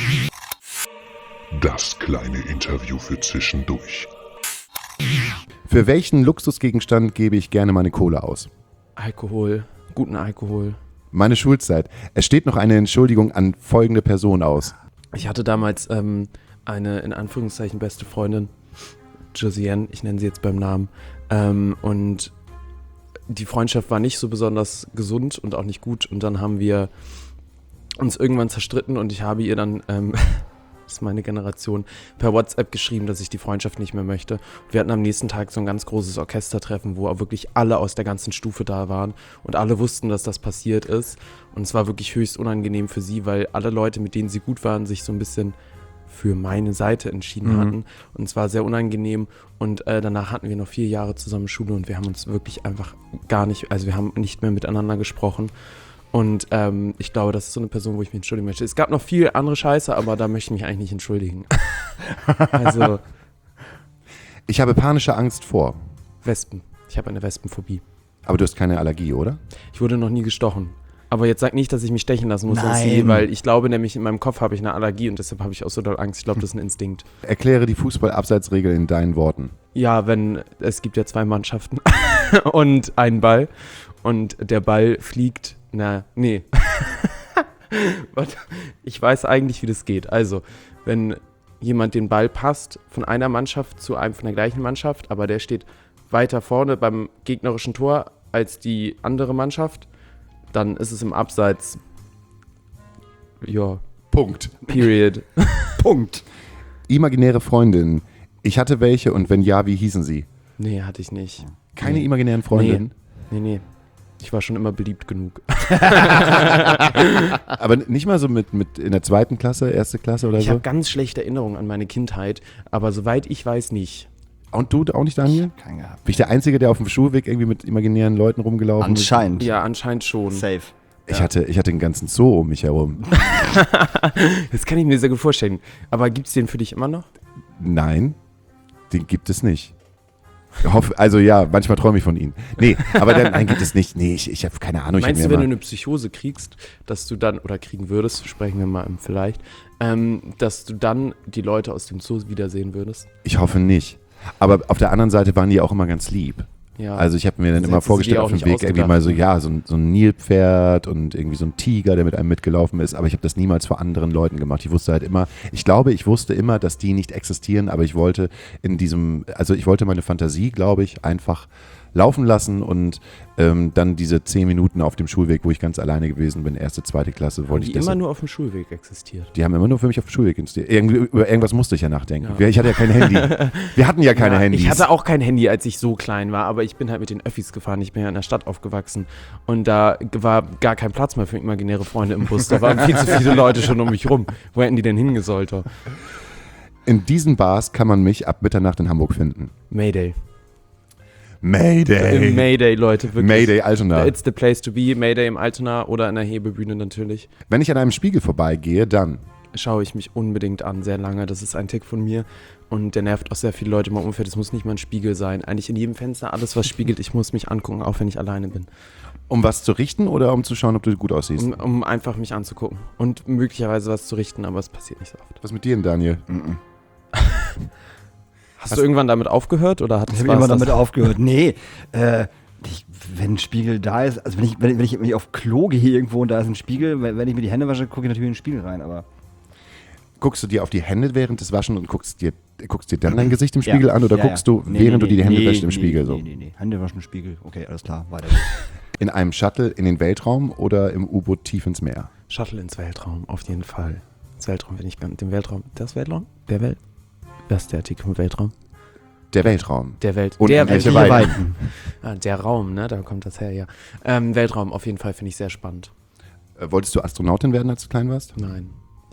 Das kleine Interview für zwischendurch. Für welchen Luxusgegenstand gebe ich gerne meine Kohle aus? Alkohol, guten Alkohol. Meine Schulzeit. Es steht noch eine Entschuldigung an folgende Person aus. Ich hatte damals eine, in Anführungszeichen, beste Freundin, Josiane, ich nenne sie jetzt beim Namen, und die Freundschaft war nicht so besonders gesund und auch nicht gut und dann haben wir uns irgendwann zerstritten und ich habe ihr dann, das ist meine Generation, per WhatsApp geschrieben, dass ich die Freundschaft nicht mehr möchte. Wir hatten am nächsten Tag so ein ganz großes Orchestertreffen, wo auch wirklich alle aus der ganzen Stufe da waren und alle wussten, dass das passiert ist und es war wirklich höchst unangenehm für sie, weil alle Leute, mit denen sie gut waren, sich so ein bisschen für meine Seite entschieden hatten und es war sehr unangenehm und danach hatten wir noch 4 Jahre zusammen Schule und wir haben uns wirklich einfach gar nicht, also wir haben nicht mehr miteinander gesprochen und ich glaube, das ist so eine Person, wo ich mich entschuldigen möchte. Es gab noch viel andere Scheiße, aber da möchte ich mich eigentlich nicht entschuldigen. Also Ich habe panische Angst vor. Wespen. Ich habe eine Wespenphobie. Aber du hast keine Allergie, oder? Ich wurde noch nie gestochen. Aber jetzt sag nicht, dass ich mich stechen lassen muss, sonst Nein. nie, weil ich glaube nämlich, in meinem Kopf habe ich eine Allergie und deshalb habe ich auch so doll Angst. Ich glaube, das ist ein Instinkt. Erkläre die Fußball-Abseitsregel in deinen Worten. Ja, es gibt ja 2 Mannschaften und einen Ball und der Ball fliegt, nee. Warte, ich weiß eigentlich, wie das geht. Also, wenn jemand den Ball passt von einer Mannschaft zu einem von der gleichen Mannschaft, aber der steht weiter vorne beim gegnerischen Tor als die andere Mannschaft, dann ist es im Abseits. Ja, Punkt. period. Punkt. Imaginäre Freundin. Ich hatte welche und wenn ja, wie hießen sie? Nee, hatte ich nicht. Keine imaginären Freundinnen? Nee. Ich war schon immer beliebt genug. Aber nicht mal so mit in der 2. Klasse, 1. Klasse oder Ich so? habe ganz schlechte Erinnerungen an meine Kindheit, aber soweit ich weiß nicht. Und du auch nicht, Daniel? Kein gehabt. Bin ich der Einzige, der auf dem Schulweg irgendwie mit imaginären Leuten rumgelaufen ist? Anscheinend. Ja, anscheinend schon. Safe. Ich hatte den ganzen Zoo um mich herum. Das kann ich mir sehr gut vorstellen. Aber gibt es den für dich immer noch? Nein, den gibt es nicht. Also ja, manchmal träume ich von ihnen. Nee, aber nein, gibt es nicht. Nee, ich habe keine Ahnung. Meinst ich du, hab wenn mir du immer, eine Psychose kriegst, dass du dann, oder kriegen würdest, sprechen wir mal vielleicht, dass du dann die Leute aus dem Zoo wiedersehen würdest? ich hoffe nicht. Aber auf der anderen Seite waren die auch immer ganz lieb. Ja. Also ich habe mir dann Das immer hättest du vorgestellt dir auf auch dem nicht Weg irgendwie mal so, ausgedacht. ja, so ein Nilpferd und irgendwie so ein Tiger, der mit einem mitgelaufen ist. Aber ich habe das niemals vor anderen Leuten gemacht. Ich wusste halt immer, ich wusste immer, dass die nicht existieren, aber ich wollte ich wollte meine Fantasie, glaube ich, einfach laufen lassen und dann diese 10 Minuten auf dem Schulweg, wo ich ganz alleine gewesen bin, 1., 2. Klasse, wollte die ich das. immer nur auf dem Schulweg existiert. Die haben immer nur für mich auf dem Schulweg existiert. Über irgendwas musste ich ja nachdenken. Ja. Ich hatte ja kein Handy. Wir hatten ja keine Handys. Ich hatte auch kein Handy, als ich so klein war, aber ich bin halt mit den Öffis gefahren. Ich bin ja in der Stadt aufgewachsen und da war gar kein Platz mehr für imaginäre Freunde im Bus. Da waren viel zu viele Leute schon um mich rum. Wo hätten die denn hingesollt? In diesen Bars kann man mich ab Mitternacht in Hamburg finden. Mayday. Mayday. Im Mayday, Leute, wirklich. Mayday Altona. It's the place to be. Mayday im Altona oder in der Hebebühne natürlich. Wenn ich an einem Spiegel vorbeigehe, dann Schaue ich mich unbedingt an, sehr lange. Das ist ein Tick von mir und der nervt auch sehr viele Leute in meinem Umfeld. Es muss nicht mal ein Spiegel sein. Eigentlich in jedem Fenster, alles was spiegelt, ich muss mich angucken, auch wenn ich alleine bin. um was zu richten oder um zu schauen, ob du gut aussiehst? Um einfach mich anzugucken und möglicherweise was zu richten, aber es passiert nicht so oft. Was mit dir denn, Daniel? Hast du irgendwann damit aufgehört oder Ich habe immer damit aufgehört. Nee, wenn ein Spiegel da ist, also wenn ich auf Klo gehe irgendwo und da ist ein Spiegel, wenn ich mir die Hände wasche, gucke ich natürlich in den Spiegel rein, aber Guckst du dir auf die Hände während des Waschen und guckst dir dann dein Gesicht im Spiegel an oder guckst du, während du dir die Hände wäschst, im Spiegel so? Nee. Hände waschen im Spiegel. Okay, alles klar, weiter geht's. In einem Shuttle in den Weltraum oder im U-Boot tief ins Meer? Shuttle ins Weltraum, auf jeden Fall. Ins Weltraum, wenn ich beim dem Weltraum. Das Weltraum? Was ist der Artikel vom Weltraum? Der Weltraum. Der Welt. Und der unendliche Welt. Weiten. Der Raum, ne? Da kommt das her, ja. Weltraum auf jeden Fall finde ich sehr spannend. Wolltest du Astronautin werden, als du klein warst? Nein.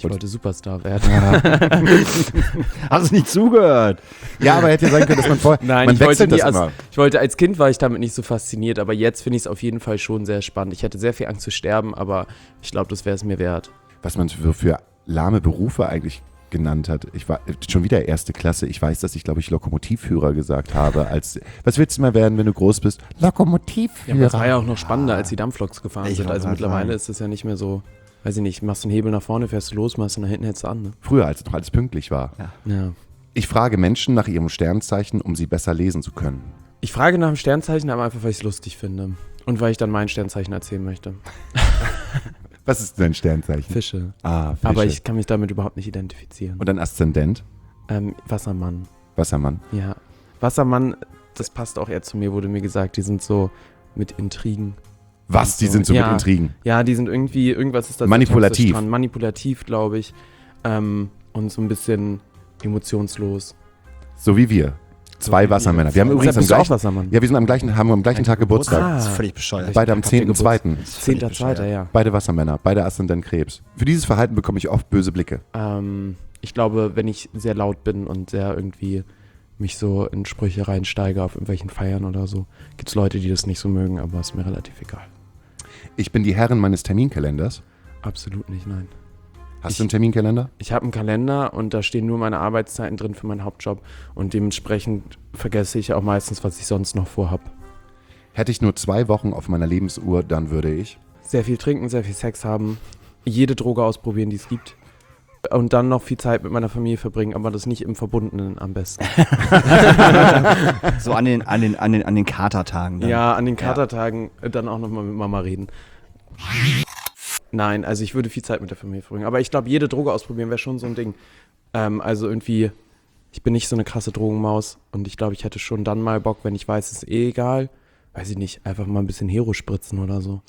Ich wollte Superstar werden. Hast du nicht zugehört? Ja, aber hätte ja sein können, dass man vorher. Nein, man ich wollte wechselt nie, das immer. als Kind war ich damit nicht so fasziniert, aber jetzt finde ich es auf jeden Fall schon sehr spannend. Ich hatte sehr viel Angst zu sterben, aber ich glaube, das wäre es mir wert. Was man für lahme Berufe eigentlich genannt hat. Ich war schon wieder 1. Klasse. Ich weiß, dass ich, glaube ich, Lokomotivführer gesagt habe. Was willst du mal werden, wenn du groß bist? Lokomotivführer. Ja, das war ja auch noch spannender, als die Dampfloks gefahren Ich sind. wollte Also gerade mittlerweile sagen. ist es ja nicht mehr so, weiß ich nicht, machst du einen Hebel nach vorne, fährst du los, machst du nach hinten, hältst du an. Ne? Früher, als noch alles pünktlich war. Ja. Ich frage Menschen nach ihrem Sternzeichen, um sie besser lesen zu können. Ich frage nach dem Sternzeichen, aber einfach, weil ich es lustig finde. Und weil ich dann mein Sternzeichen erzählen möchte. Was ist dein Sternzeichen? Fische. Ah, Fische. Aber ich kann mich damit überhaupt nicht identifizieren. Und ein Aszendent? Wassermann. Wassermann. Ja. Wassermann, das passt auch eher zu mir, wurde mir gesagt. Die sind so mit Intrigen. Was? Die sind so Ja. mit Intrigen? Ja, die sind irgendwie, irgendwas ist da Manipulativ. sehr dran. Manipulativ, glaube ich. Und so ein bisschen emotionslos. So wie wir. Zwei Wassermänner. Wir haben übrigens Bist du auch haben Wassermann? wir haben am gleichen Tag Geburtstag. Das ist völlig bescheuert. Beide am Habt ihr 10.2. Das ist völlig 10.2., bescheuert. ja. Beide Wassermänner, beide Aszendent Krebs. Für dieses Verhalten bekomme ich oft böse Blicke. Ich glaube, wenn ich sehr laut bin und sehr irgendwie mich so in Sprüche reinsteige auf irgendwelchen Feiern oder so, gibt es Leute, die das nicht so mögen, aber ist mir relativ egal. Ich bin die Herrin meines Terminkalenders. Absolut nicht, nein. Hast du einen Terminkalender? Ich habe einen Kalender und da stehen nur meine Arbeitszeiten drin für meinen Hauptjob und dementsprechend vergesse ich auch meistens, was ich sonst noch vorhab. Hätte ich nur 2 Wochen auf meiner Lebensuhr, dann würde ich. Sehr viel trinken, sehr viel Sex haben, jede Droge ausprobieren, die es gibt. Und dann noch viel Zeit mit meiner Familie verbringen, aber das nicht im Verbundenen am besten. So an den Katertagen. Dann. Ja, an den Katertagen dann auch nochmal mit Mama reden. Nein, also ich würde viel Zeit mit der Familie verbringen. Aber ich glaube, jede Droge ausprobieren wäre schon so ein Ding. Also irgendwie, ich bin nicht so eine krasse Drogenmaus und ich glaube, ich hätte schon dann mal Bock, wenn ich weiß, es ist eh egal. Weiß ich nicht, einfach mal ein bisschen Hero spritzen oder so.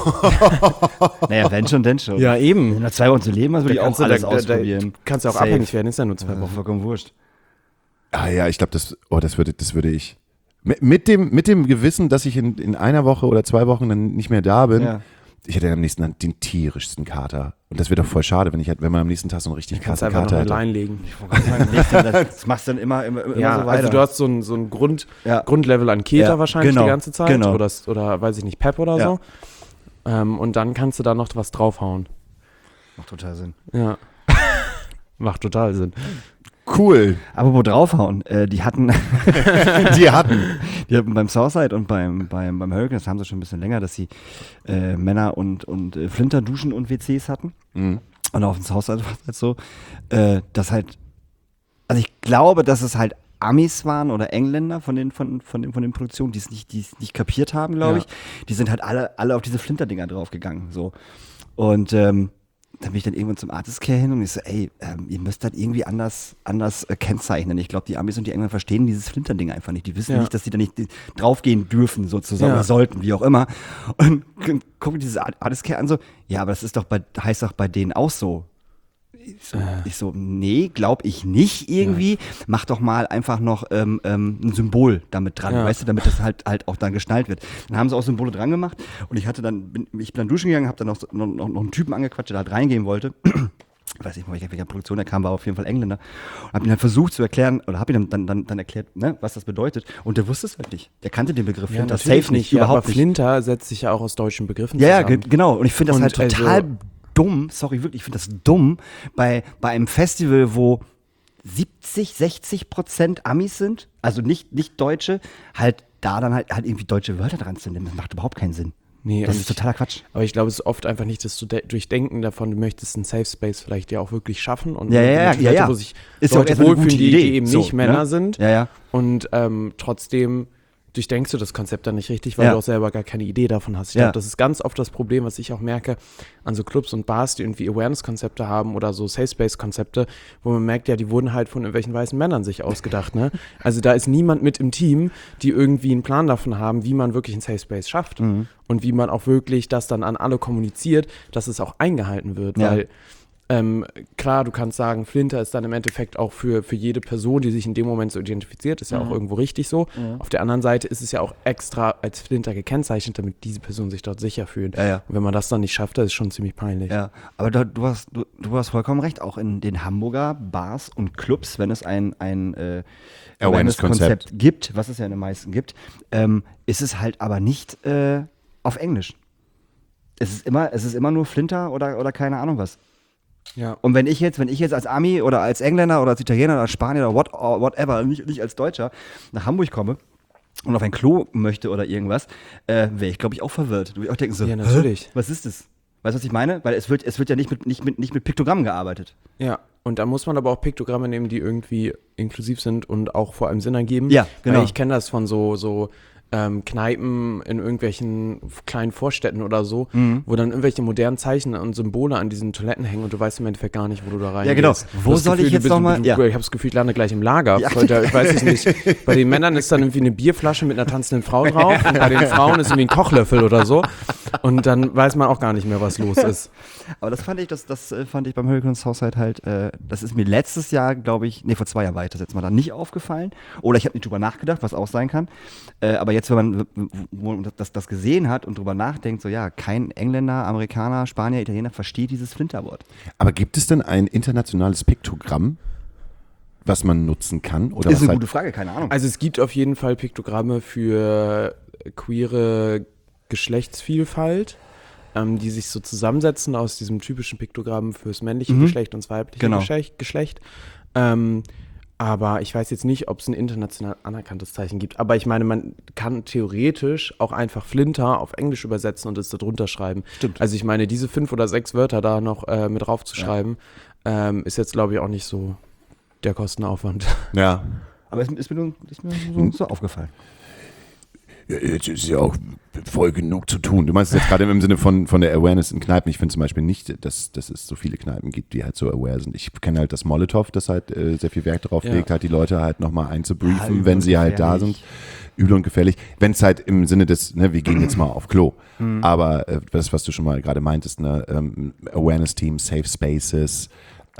Naja, wenn schon, denn schon. Ja, eben. Wenn du 2 Wochen zu leben hast, würde ich auch alles ausprobieren. Kannst du auch Safe. abhängig werden, ist ja nur 2 Wochen. Vollkommen wurscht. Ah ja, ich glaube, das würde ich. Mit dem Gewissen, dass ich in einer Woche oder 2 Wochen dann nicht mehr da bin, Ja. ich hätte am nächsten Tag den tierischsten Kater. Und das wäre doch voll schade, wenn man am nächsten Tag so einen richtig Kannst krassen einfach noch Kater eine hätte. Line legen. Ich wollte gerade sagen, nicht, das machst du dann immer Ja, so weiter. also du hast so ein Ja. Grundlevel an Keter Ja, wahrscheinlich genau, die ganze Zeit. genau. Oder weiß ich nicht, Pep oder Ja. so. Und dann kannst du da noch was draufhauen. Macht total Sinn. Ja. Macht total Sinn. Cool. Aber wo draufhauen, die hatten Die hatten. beim Southside und beim Hurricane, das haben sie schon ein bisschen länger, dass sie Männer und Flinterduschen und WCs hatten. Mhm. Und auf dem Southside war es halt so, dass halt, also ich glaube, dass es halt Amis waren oder Engländer von den Produktionen, die es nicht kapiert haben, glaube Ja. ich. Die sind halt alle auf diese Flinterdinger draufgegangen. So. Und dann bin ich dann irgendwann zum Artist Care hin und ich so, ey, ihr müsst das irgendwie anders kennzeichnen. Ich glaube, die Amis und die Engländer verstehen dieses Flinterding einfach nicht. Die wissen Ja. nicht, dass die da nicht draufgehen dürfen, sozusagen, Ja. oder sollten, wie auch immer. Und gucke dieses Artist Care an, so, ja, aber das ist doch heißt doch bei denen auch so. Ich so, nee, glaube ich nicht irgendwie. Mach doch mal einfach noch ein Symbol damit dran, Ja. weißt du, damit das halt auch dann geschnallt wird. Dann haben sie auch Symbole dran gemacht und ich bin dann duschen gegangen, habe dann noch einen Typen angequatscht, der halt reingehen wollte. Ich weiß nicht, von welcher Produktion er kam, war auf jeden Fall Engländer. Und habe ihn dann versucht zu erklären, oder habe ihm dann erklärt, ne, was das bedeutet. Und der wusste es halt nicht. Der kannte den Begriff Flinter safe nicht, ja, überhaupt aber nicht. Flinter setzt sich ja auch aus deutschen Begriffen Ja, zusammen. genau. Und ich finde das Und halt total also- dumm, sorry, wirklich, ich finde das dumm, bei einem Festival, wo 60% Amis sind, also nicht Deutsche, halt da dann halt irgendwie deutsche Wörter dran zu nehmen. Das macht überhaupt keinen Sinn. Nee, Das und ist totaler Quatsch. Aber ich glaube, es ist oft einfach nicht das Durchdenken davon, du möchtest einen Safe Space vielleicht ja auch wirklich schaffen und Ja, Leute, wo sich Ist ja auch Leute erstmal eine wohlfühlen, gute die Idee. eben So, nicht Männer ne? sind. Ja, ja. Und trotzdem durchdenkst du das Konzept dann nicht richtig, weil Ja. du auch selber gar keine Idee davon hast. Ich Ja. glaube, das ist ganz oft das Problem, was ich auch merke an so Clubs und Bars, die irgendwie Awareness-Konzepte haben oder so Safe-Space-Konzepte, wo man merkt, ja, die wurden halt von irgendwelchen weißen Männern sich ausgedacht. Ne? Also da ist niemand mit im Team, die irgendwie einen Plan davon haben, wie man wirklich einen Safe-Space schafft und wie man auch wirklich das dann an alle kommuniziert, dass es auch eingehalten wird, Ja. weil Klar, du kannst sagen, Flinter ist dann im Endeffekt auch für jede Person, die sich in dem Moment so identifiziert, ist ja auch irgendwo richtig so. Auf der anderen Seite ist es ja auch extra als Flinter gekennzeichnet, damit diese Person sich dort sicher fühlt. Ja. Und wenn man das dann nicht schafft, das ist schon ziemlich peinlich. Ja, aber du hast vollkommen recht. Auch in den Hamburger Bars und Clubs, wenn es ein Awareness-Konzept gibt, was es ja in den meisten gibt, ist es halt aber nicht auf Englisch. Es ist immer nur Flinter oder keine Ahnung was. Ja. Und wenn ich jetzt als Ami oder als Engländer oder als Italiener oder als Spanier oder whatever, nicht als Deutscher, nach Hamburg komme und auf ein Klo möchte oder irgendwas, wäre ich, glaube ich, auch verwirrt. Du würdest auch denken so, Ja, natürlich. Hä? Was ist das? Weißt du, was ich meine? Weil es wird ja nicht mit Piktogrammen gearbeitet. Ja, und da muss man aber auch Piktogramme nehmen, die irgendwie inklusiv sind und auch vor allem Sinn ergeben. Ja, genau. Weil ich kenne das von so Kneipen in irgendwelchen kleinen Vorstädten oder so, wo dann irgendwelche modernen Zeichen und Symbole an diesen Toiletten hängen und du weißt im Endeffekt gar nicht, wo du da reingehst. Ja, genau. Du hast das Gefühl, Ich habe das Gefühl, ich lande gleich im Lager. Ja. Ich weiß es nicht. Bei den Männern ist dann irgendwie eine Bierflasche mit einer tanzenden Frau drauf und bei den Frauen ist irgendwie ein Kochlöffel oder so. Und dann weiß man auch gar nicht mehr, was los ist. Aber das fand ich beim Hurricanes Haushalt halt, das ist mir letztes Jahr, glaube ich, vor 2 Jahren war ich das jetzt mal da nicht aufgefallen. Oder ich habe nicht drüber nachgedacht, was auch sein kann. Aber jetzt, wenn man das gesehen hat und drüber nachdenkt, so ja, kein Engländer, Amerikaner, Spanier, Italiener versteht dieses Flinterwort. Aber gibt es denn ein internationales Piktogramm, was man nutzen kann? Oder Das ist was eine halt gute Frage, keine Ahnung. Also es gibt auf jeden Fall Piktogramme für queere Geschlechtsvielfalt, die sich so zusammensetzen aus diesem typischen Piktogramm fürs männliche Geschlecht und das weibliche Genau. Geschlecht. Aber ich weiß jetzt nicht, ob es ein international anerkanntes Zeichen gibt. Aber ich meine, man kann theoretisch auch einfach Flinter auf Englisch übersetzen und es da drunter schreiben. Stimmt. Also ich meine, diese 5 oder 6 Wörter da noch mit draufzuschreiben, ist jetzt, glaube ich, auch nicht so der Kostenaufwand. ja. Aber es ist mir so aufgefallen. Ja, jetzt ist ja auch voll genug zu tun. Du meinst jetzt gerade im Sinne von der Awareness in Kneipen. Ich finde zum Beispiel nicht, dass es so viele Kneipen gibt, die halt so aware sind. Ich kenne halt das Molotow, das halt sehr viel Wert darauf legt, halt die Leute halt nochmal einzubriefen, übel wenn sie und halt da sind. gefährlich. Übel und gefährlich. Wenn es halt im Sinne des, ne, wir gehen jetzt mal auf Klo. Aber das, was du schon mal gerade meintest, ne, Awareness-Teams, Safe Spaces,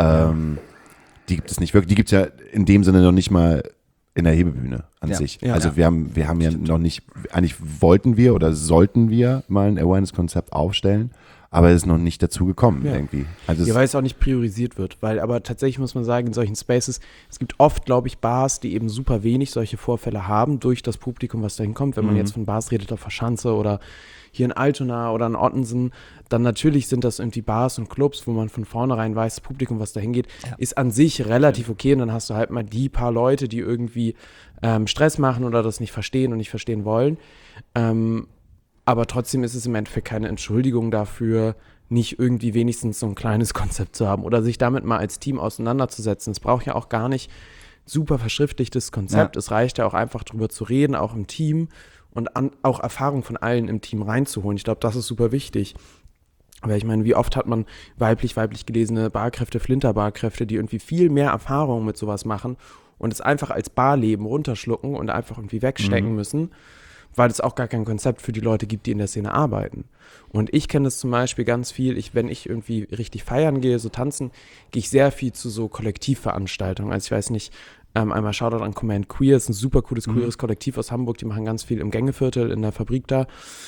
die gibt es nicht wirklich. Die gibt es ja in dem Sinne noch nicht mal in der Hebebühne an Ja. sich. Ja. Also wir haben ja noch nicht, eigentlich wollten wir oder sollten wir mal ein Awareness-Konzept aufstellen, aber es ist noch nicht dazu gekommen irgendwie. Also Ja, weil es auch nicht priorisiert wird. Aber tatsächlich muss man sagen, in solchen Spaces, es gibt oft, glaube ich, Bars, die eben super wenig solche Vorfälle haben durch das Publikum, was dahin kommt. Wenn man jetzt von Bars redet auf der Schanze oder hier in Altona oder in Ottensen, dann natürlich sind das irgendwie Bars und Clubs, wo man von vornherein weiß, das Publikum, was da hingeht, ist an sich relativ okay. Und dann hast du halt mal die paar Leute, die irgendwie Stress machen oder das nicht verstehen und nicht verstehen wollen. Aber trotzdem ist es im Endeffekt keine Entschuldigung dafür, nicht irgendwie wenigstens so ein kleines Konzept zu haben oder sich damit mal als Team auseinanderzusetzen. Es braucht ja auch gar nicht super verschriftlichtes Konzept. Es reicht ja auch einfach drüber zu reden, auch im Team und auch Erfahrung von allen im Team reinzuholen. Ich glaube, das ist super wichtig. Aber ich meine, wie oft hat man weiblich gelesene Barkräfte, Flinter-Barkräfte, die irgendwie viel mehr Erfahrung mit sowas machen und es einfach als Barleben runterschlucken und einfach irgendwie wegstecken müssen, weil es auch gar kein Konzept für die Leute gibt, die in der Szene arbeiten. Und ich kenne das zum Beispiel ganz viel, wenn ich irgendwie richtig feiern gehe, so tanzen, gehe ich sehr viel zu so Kollektivveranstaltungen. Also ich weiß nicht, einmal Shoutout an Command Queer, ist ein super cooles, queeres Kollektiv aus Hamburg, die machen ganz viel im Gängeviertel in der Fabrik da.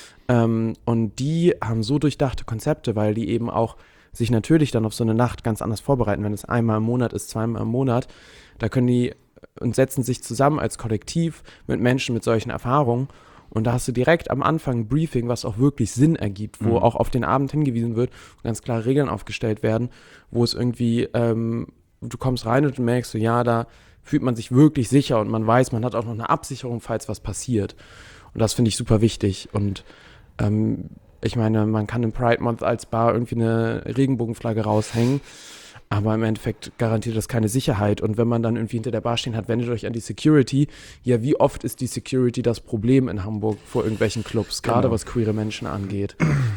Und die haben so durchdachte Konzepte, weil die eben auch sich natürlich dann auf so eine Nacht ganz anders vorbereiten. Wenn es einmal im Monat ist, zweimal im Monat, da können die und setzen sich zusammen als Kollektiv mit Menschen mit solchen Erfahrungen. Und da hast du direkt am Anfang ein Briefing, was auch wirklich Sinn ergibt, wo auch auf den Abend hingewiesen wird und ganz klare Regeln aufgestellt werden, wo es irgendwie, du kommst rein und du merkst so, ja, da fühlt man sich wirklich sicher und man weiß, man hat auch noch eine Absicherung, falls was passiert. Und das finde ich super wichtig. Und ich meine, man kann im Pride Month als Bar irgendwie eine Regenbogenflagge raushängen, aber im Endeffekt garantiert das keine Sicherheit. Und wenn man dann irgendwie hinter der Bar stehen hat, wendet euch an die Security. Ja, wie oft ist die Security das Problem in Hamburg vor irgendwelchen Clubs, gerade was queere Menschen angeht?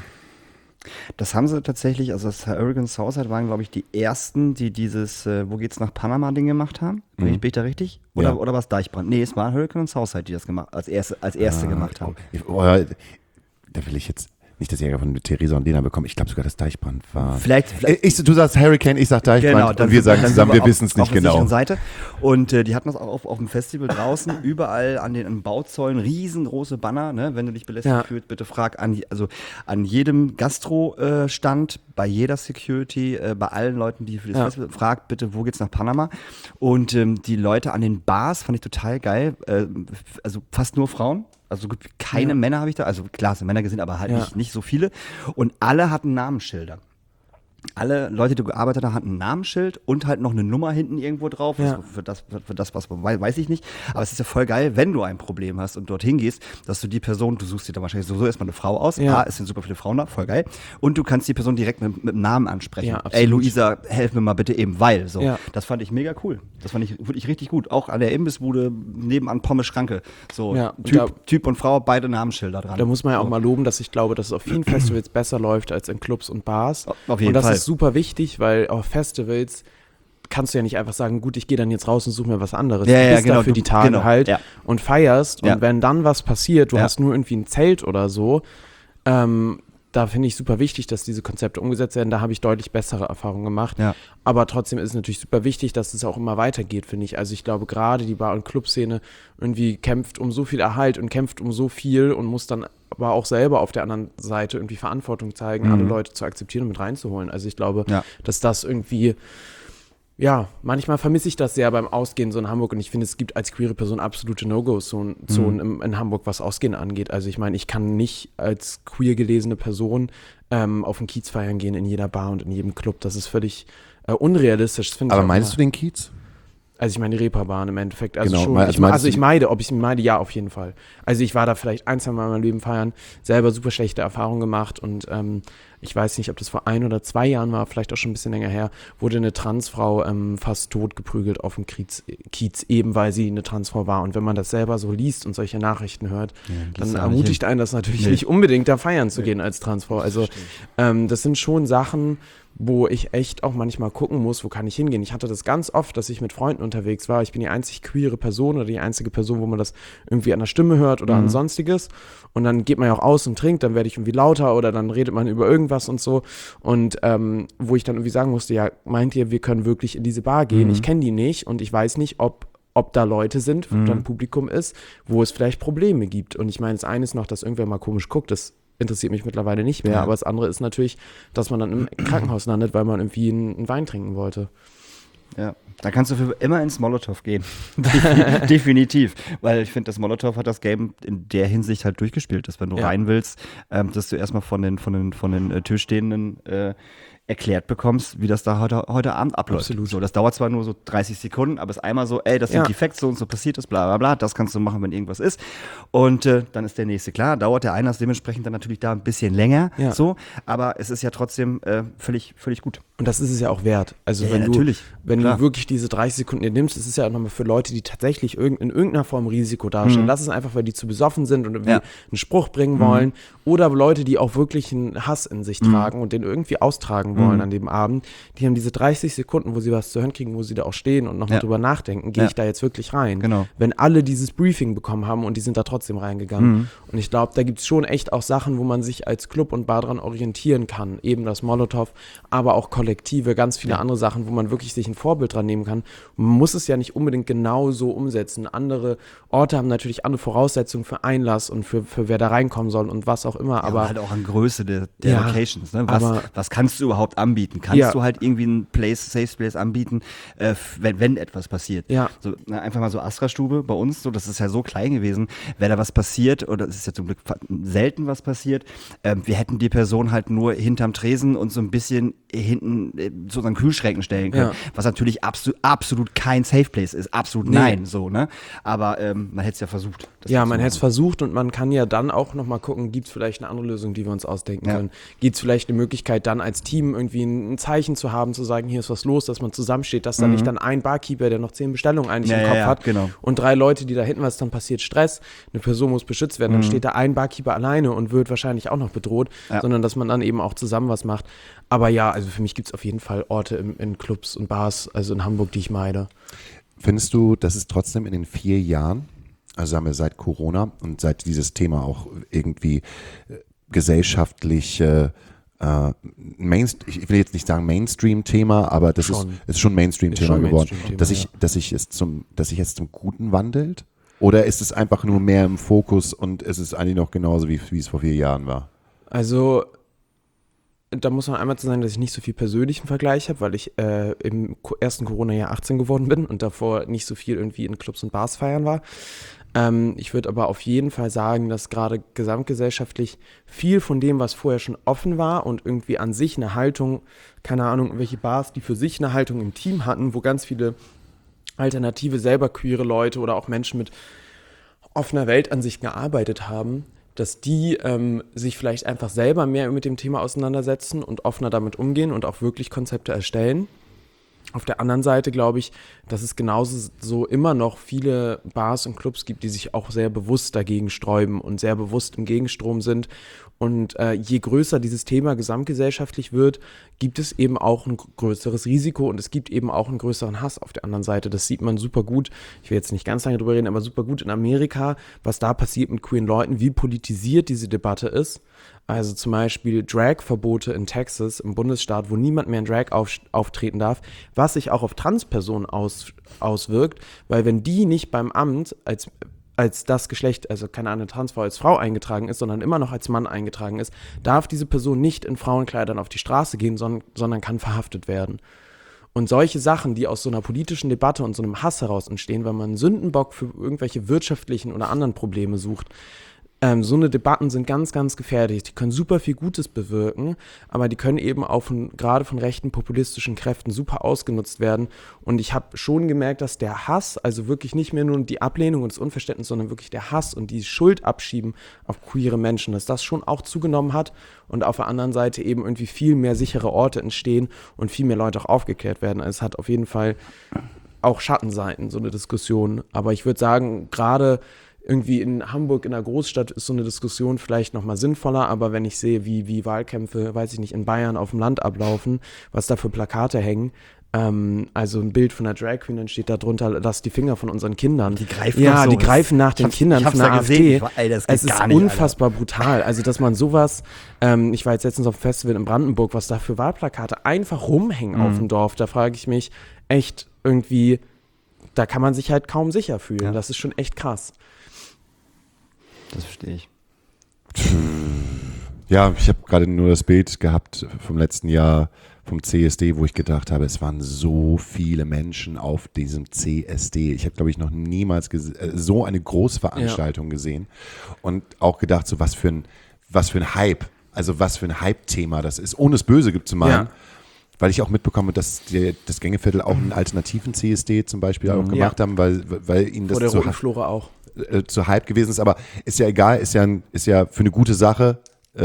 Das haben sie tatsächlich, also das Hurricanes Haushalt waren, glaube ich, die ersten, die dieses Wo geht's nach Panama-Ding gemacht haben. Bin ich da richtig? Oder war es Deichbrand? Nee, es war Hurricanes Haushalt, die das gemacht, als erste gemacht haben. Da will ich jetzt, Nicht, dass ich von Theresa und Lena bekomme. Ich glaube sogar, dass Deichbrand war. Vielleicht Du sagst Hurricane, ich sag Deichbrand und wir sagen zusammen, wir wissen es nicht genau. Auf der sicheren Seite. Und die hatten das auch auf dem Festival draußen, überall an den Bauzäunen, riesengroße Banner. Ne? Wenn du dich belästigt fühlst, bitte frag an jedem Gastro-Stand, bei jeder Security, bei allen Leuten, die für das Festival, frag bitte, wo geht's nach Panama? Und die Leute an den Bars fand ich total geil. Also fast nur Frauen. Also keine Männer habe ich da, also klar, es sind Männer gesehen, aber halt nicht so viele. Und alle hatten Namensschilder. Alle Leute, die gearbeitet haben, hatten ein Namensschild und halt noch eine Nummer hinten irgendwo drauf. Ja. Für das, was weiß ich nicht. Aber es ist ja voll geil, wenn du ein Problem hast und dorthin gehst, dass du die Person, du suchst dir da wahrscheinlich sowieso erstmal eine Frau aus. Ja. Es sind super viele Frauen da, voll geil. Und du kannst die Person direkt mit dem Namen ansprechen. Ja, absolut. Ey, Luisa, helf mir mal bitte eben, weil. So. Ja. Das fand ich mega cool. Das fand ich wirklich richtig gut. Auch an der Imbissbude nebenan Pommes-Schranke. So, Ja, und Typ und Frau, beide Namensschilder dran. Da muss man ja auch mal loben, dass ich glaube, dass es auf vielen Festivals besser läuft als in Clubs und Bars. Auf jeden und das Fall. ist super wichtig, weil auf Festivals kannst du ja nicht einfach sagen, gut, ich gehe dann jetzt raus und suche mir was anderes. Ja, du ja, bist genau, da für die Tage halt und feierst. Ja. Und wenn dann was passiert, du Ja. hast nur irgendwie ein Zelt oder so, da finde ich super wichtig, dass diese Konzepte umgesetzt werden. Da habe ich deutlich bessere Erfahrungen gemacht. Ja. Aber trotzdem ist es natürlich super wichtig, dass es auch immer weitergeht, finde ich. Also ich glaube, gerade die Bar- und Clubszene irgendwie kämpft um so viel Erhalt und kämpft um so viel und muss dann aber auch selber auf der anderen Seite irgendwie Verantwortung zeigen, alle Leute zu akzeptieren und mit reinzuholen. Also ich glaube, dass das irgendwie, ja, manchmal vermisse ich das sehr beim Ausgehen so in Hamburg und ich finde, es gibt als queere Person absolute No-Go-Zonen in Hamburg, was Ausgehen angeht. Also ich meine, ich kann nicht als queer gelesene Person auf den Kiez feiern gehen in jeder Bar und in jedem Club. Das ist völlig unrealistisch. Das finde ich Aber auch meinst immer. du den Kiez? Also ich meine die Reeperbahn im Endeffekt. Also Genau, schon. also meinst Ich du- meide, ob ich ihn meide, ja, auf jeden Fall. Also ich war da vielleicht 1, 2 Mal in meinem Leben feiern, selber super schlechte Erfahrungen gemacht und ich weiß nicht, ob das vor 1 oder 2 Jahren war, vielleicht auch schon ein bisschen länger her, wurde eine Transfrau fast tot geprügelt auf dem Kiez, eben weil sie eine Transfrau war. Und wenn man das selber so liest und solche Nachrichten hört, dann ermutigt einen das natürlich nicht unbedingt, da feiern zu gehen als Transfrau. Also das sind schon Sachen, wo ich echt auch manchmal gucken muss, wo kann ich hingehen. Ich hatte das ganz oft, dass ich mit Freunden unterwegs war. Ich bin die einzig queere Person oder die einzige Person, wo man das irgendwie an der Stimme hört oder an Sonstiges. Und dann geht man ja auch aus und trinkt, dann werde ich irgendwie lauter oder dann redet man über irgendwas und so. Und wo ich dann irgendwie sagen musste, ja, meint ihr, wir können wirklich in diese Bar gehen? Ich kenne die nicht und ich weiß nicht, ob da Leute sind, ob da ein Publikum ist, wo es vielleicht Probleme gibt. Und ich meine, das eine ist noch, dass irgendwer mal komisch guckt, das interessiert mich mittlerweile nicht mehr. Aber das andere ist natürlich, dass man dann im Krankenhaus landet, weil man irgendwie einen Wein trinken wollte. Ja, da kannst du für immer ins Molotow gehen. Definitiv. Weil ich finde, das Molotow hat das Game in der Hinsicht halt durchgespielt, dass wenn du rein willst, dass du erstmal von den Türstehenden erklärt bekommst, wie das da heute Abend abläuft. Absolut. So, das dauert zwar nur so 30 Sekunden, aber es ist einmal so, ey, das sind die Facts, so und so passiert ist, bla bla bla, das kannst du machen, wenn irgendwas ist. Und dann ist der nächste klar, dauert der Einlass dementsprechend dann natürlich da ein bisschen länger, so, aber es ist ja trotzdem völlig gut. Und das ist es ja auch wert. Also Ja, wenn natürlich. du Klar. wirklich diese 30 Sekunden dir nimmst, das ist ja auch nochmal für Leute, die tatsächlich in irgendeiner Form Risiko darstellen. Das ist einfach, weil die zu besoffen sind und irgendwie einen Spruch bringen wollen. Oder Leute, die auch wirklich einen Hass in sich tragen und den irgendwie austragen wollen an dem Abend. Die haben diese 30 Sekunden, wo sie was zu hören kriegen, wo sie da auch stehen und nochmal drüber nachdenken, gehe ich da jetzt wirklich rein? Genau. Wenn alle dieses Briefing bekommen haben und die sind da trotzdem reingegangen. Und ich glaube, da gibt es schon echt auch Sachen, wo man sich als Club und Bar dran orientieren kann. Eben das Molotow, aber auch Kollektive, ganz viele andere Sachen, wo man wirklich sich ein Vorbild dran nehmen kann. Man muss es ja nicht unbedingt genau so umsetzen. Andere Orte haben natürlich andere Voraussetzungen für Einlass und für wer da reinkommen soll und was auch immer. Ja, aber halt auch an Größe der Ja, Locations. Ne? aber- Was kannst du überhaupt anbieten? Kannst Ja. du halt irgendwie ein Safe Place anbieten, wenn etwas passiert? Ja. So, einfach mal so Astra-Stube bei uns, so, das ist ja so klein gewesen. Wäre da was passiert, oder es ist ja zum Glück selten was passiert, wir hätten die Person halt nur hinterm Tresen und so ein bisschen hinten zu unseren Kühlschränken stellen können, Ja. was natürlich absolut kein Safe Place ist. Absolut nein, so, ne? Aber man hätte es ja versucht. das Ja, zu man hätte es machen. versucht und man kann ja dann auch nochmal gucken, gibt es vielleicht eine andere Lösung, die wir uns ausdenken Ja. können? Gibt es vielleicht eine Möglichkeit, dann als Team irgendwie ein Zeichen zu haben, zu sagen, hier ist was los, dass man zusammensteht, dass da nicht dann ein Barkeeper, der noch 10 Bestellungen eigentlich Ja, im ja, Kopf ja, hat genau. und 3 Leute, die da hinten was, dann passiert Stress, eine Person muss beschützt werden, dann steht da ein Barkeeper alleine und wird wahrscheinlich auch noch bedroht, Ja. sondern dass man dann eben auch zusammen was macht. Aber ja, also für mich gibt es auf jeden Fall Orte in Clubs und Bars, also in Hamburg, die ich meide. Findest du, dass es trotzdem in den 4 Jahren, also haben wir seit Corona und seit dieses Thema auch irgendwie gesellschaftliche ich will jetzt nicht sagen Mainstream-Thema, aber das ist schon Mainstream-Thema geworden, Mainstream-Thema, dass sich es zum Guten wandelt? Oder ist es einfach nur mehr im Fokus und ist es eigentlich noch genauso, wie es vor 4 Jahren war? Also, da muss man einmal zu sagen, dass ich nicht so viel persönlichen Vergleich habe, weil ich im ersten Corona-Jahr 18 geworden bin und davor nicht so viel irgendwie in Clubs und Bars feiern war. Ich würde aber auf jeden Fall sagen, dass gerade gesamtgesellschaftlich viel von dem, was vorher schon offen war und irgendwie an sich eine Haltung, keine Ahnung, welche Bars, die für sich eine Haltung im Team hatten, wo ganz viele alternative, selber queere Leute oder auch Menschen mit offener Weltansicht gearbeitet haben, dass die sich vielleicht einfach selber mehr mit dem Thema auseinandersetzen und offener damit umgehen und auch wirklich Konzepte erstellen. Auf der anderen Seite glaube ich, dass es genauso so immer noch viele Bars und Clubs gibt, die sich auch sehr bewusst dagegen sträuben und sehr bewusst im Gegenstrom sind. Und je größer dieses Thema gesamtgesellschaftlich wird, gibt es eben auch ein größeres Risiko und es gibt eben auch einen größeren Hass auf der anderen Seite. Das sieht man super gut, ich will jetzt nicht ganz lange drüber reden, aber super gut in Amerika, was da passiert mit queeren Leuten, wie politisiert diese Debatte ist. Also zum Beispiel Drag-Verbote in Texas, im Bundesstaat, wo niemand mehr in Drag auftreten darf, was sich auch auf Transpersonen auswirkt, weil wenn die nicht beim Amt als das Geschlecht, also keine andere Transfrau als Frau eingetragen ist, sondern immer noch als Mann eingetragen ist, darf diese Person nicht in Frauenkleidern auf die Straße gehen, sondern kann verhaftet werden. Und solche Sachen, die aus so einer politischen Debatte und so einem Hass heraus entstehen, weil man einen Sündenbock für irgendwelche wirtschaftlichen oder anderen Probleme sucht, so eine Debatten sind ganz, ganz gefährlich. Die können super viel Gutes bewirken, aber die können eben auch gerade von rechten populistischen Kräften super ausgenutzt werden. Und ich habe schon gemerkt, dass der Hass, also wirklich nicht mehr nur die Ablehnung und das Unverständnis, sondern wirklich der Hass und die Schuld abschieben auf queere Menschen, dass das schon auch zugenommen hat und auf der anderen Seite eben irgendwie viel mehr sichere Orte entstehen und viel mehr Leute auch aufgeklärt werden. Also es hat auf jeden Fall auch Schattenseiten, so eine Diskussion. Aber ich würde sagen, gerade irgendwie in Hamburg, in der Großstadt, ist so eine Diskussion vielleicht nochmal sinnvoller, aber wenn ich sehe, wie Wahlkämpfe, weiß ich nicht, in Bayern auf dem Land ablaufen, was da für Plakate hängen, also ein Bild von einer Drag Queen, dann steht da drunter, lass die Finger von unseren Kindern. Die greifen die greifen nach den Kindern von der AfD. Es ist unfassbar brutal. Also, dass man sowas, ich war jetzt letztens auf dem Festival in Brandenburg, was da für Wahlplakate einfach rumhängen auf dem Dorf, da frage ich mich echt irgendwie, da kann man sich halt kaum sicher fühlen. Ja. Das ist schon echt krass. Das verstehe ich. Ja, ich habe gerade nur das Bild gehabt vom letzten Jahr vom CSD, wo ich gedacht habe, es waren so viele Menschen auf diesem CSD. Ich habe, glaube ich, noch niemals so eine Großveranstaltung gesehen und auch gedacht, so was für ein Hype, also was für ein Hype-Thema das ist, ohne es böse zu meinen. Ja. Weil ich auch mitbekomme, dass das Gängeviertel auch einen alternativen CSD zum Beispiel auch gemacht haben, weil ihnen das zu Hype gewesen ist. Aber ist ja egal, ist ja für eine gute Sache.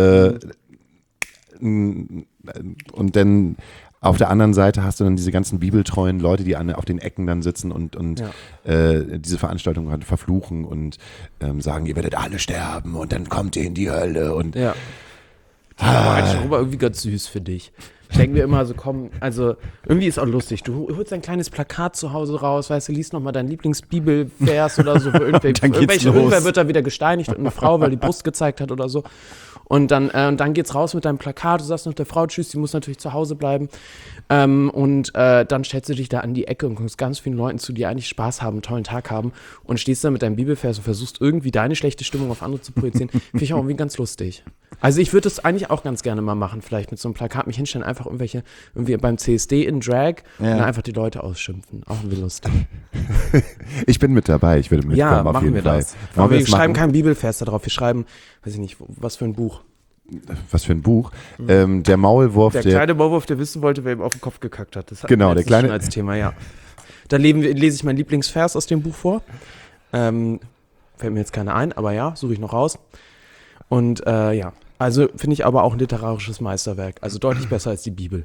Und dann auf der anderen Seite hast du dann diese ganzen bibeltreuen Leute, die auf den Ecken dann sitzen und diese Veranstaltung halt verfluchen und sagen, ihr werdet alle sterben und dann kommt ihr in die Hölle. Und ja. Aber eigentlich auch irgendwie ganz süß für dich. Ich denke mir immer so, komm, also irgendwie ist auch lustig. Du holst ein kleines Plakat zu Hause raus, weißt du, liest nochmal deinen Lieblingsbibelvers oder so. Irgendwer wird da wieder gesteinigt und eine Frau, weil die Brust gezeigt hat oder so. Und dann geht's raus mit deinem Plakat, du sagst noch der Frau tschüss, die muss natürlich zu Hause bleiben. Dann stellst du dich da an die Ecke und guckst ganz vielen Leuten zu, die eigentlich Spaß haben, einen tollen Tag haben und stehst da mit deinem Bibelvers und versuchst irgendwie deine schlechte Stimmung auf andere zu projizieren. Finde ich auch irgendwie ganz lustig. Also ich würde das eigentlich auch ganz gerne mal machen, vielleicht mit so einem Plakat mich hinstellen, einfach irgendwie beim CSD in Drag und dann einfach die Leute ausschimpfen. Auch irgendwie lustig. Ich bin mit dabei, ich würde mitkommen auf jeden Fall. Aber wir schreiben keinen Bibelvers da drauf, wir schreiben, weiß ich nicht, was für ein Buch. Was für ein Buch? Der Maulwurf. Der kleine Maulwurf, der wissen wollte, wer ihm auf den Kopf gekackt hat. Das genau, der kleine. Schon als Thema, ja. Da lese ich meinen Lieblingsvers aus dem Buch vor. Fällt mir jetzt keiner ein, aber ja, suche ich noch raus. Und ja, also finde ich aber auch ein literarisches Meisterwerk. Also deutlich besser als die Bibel.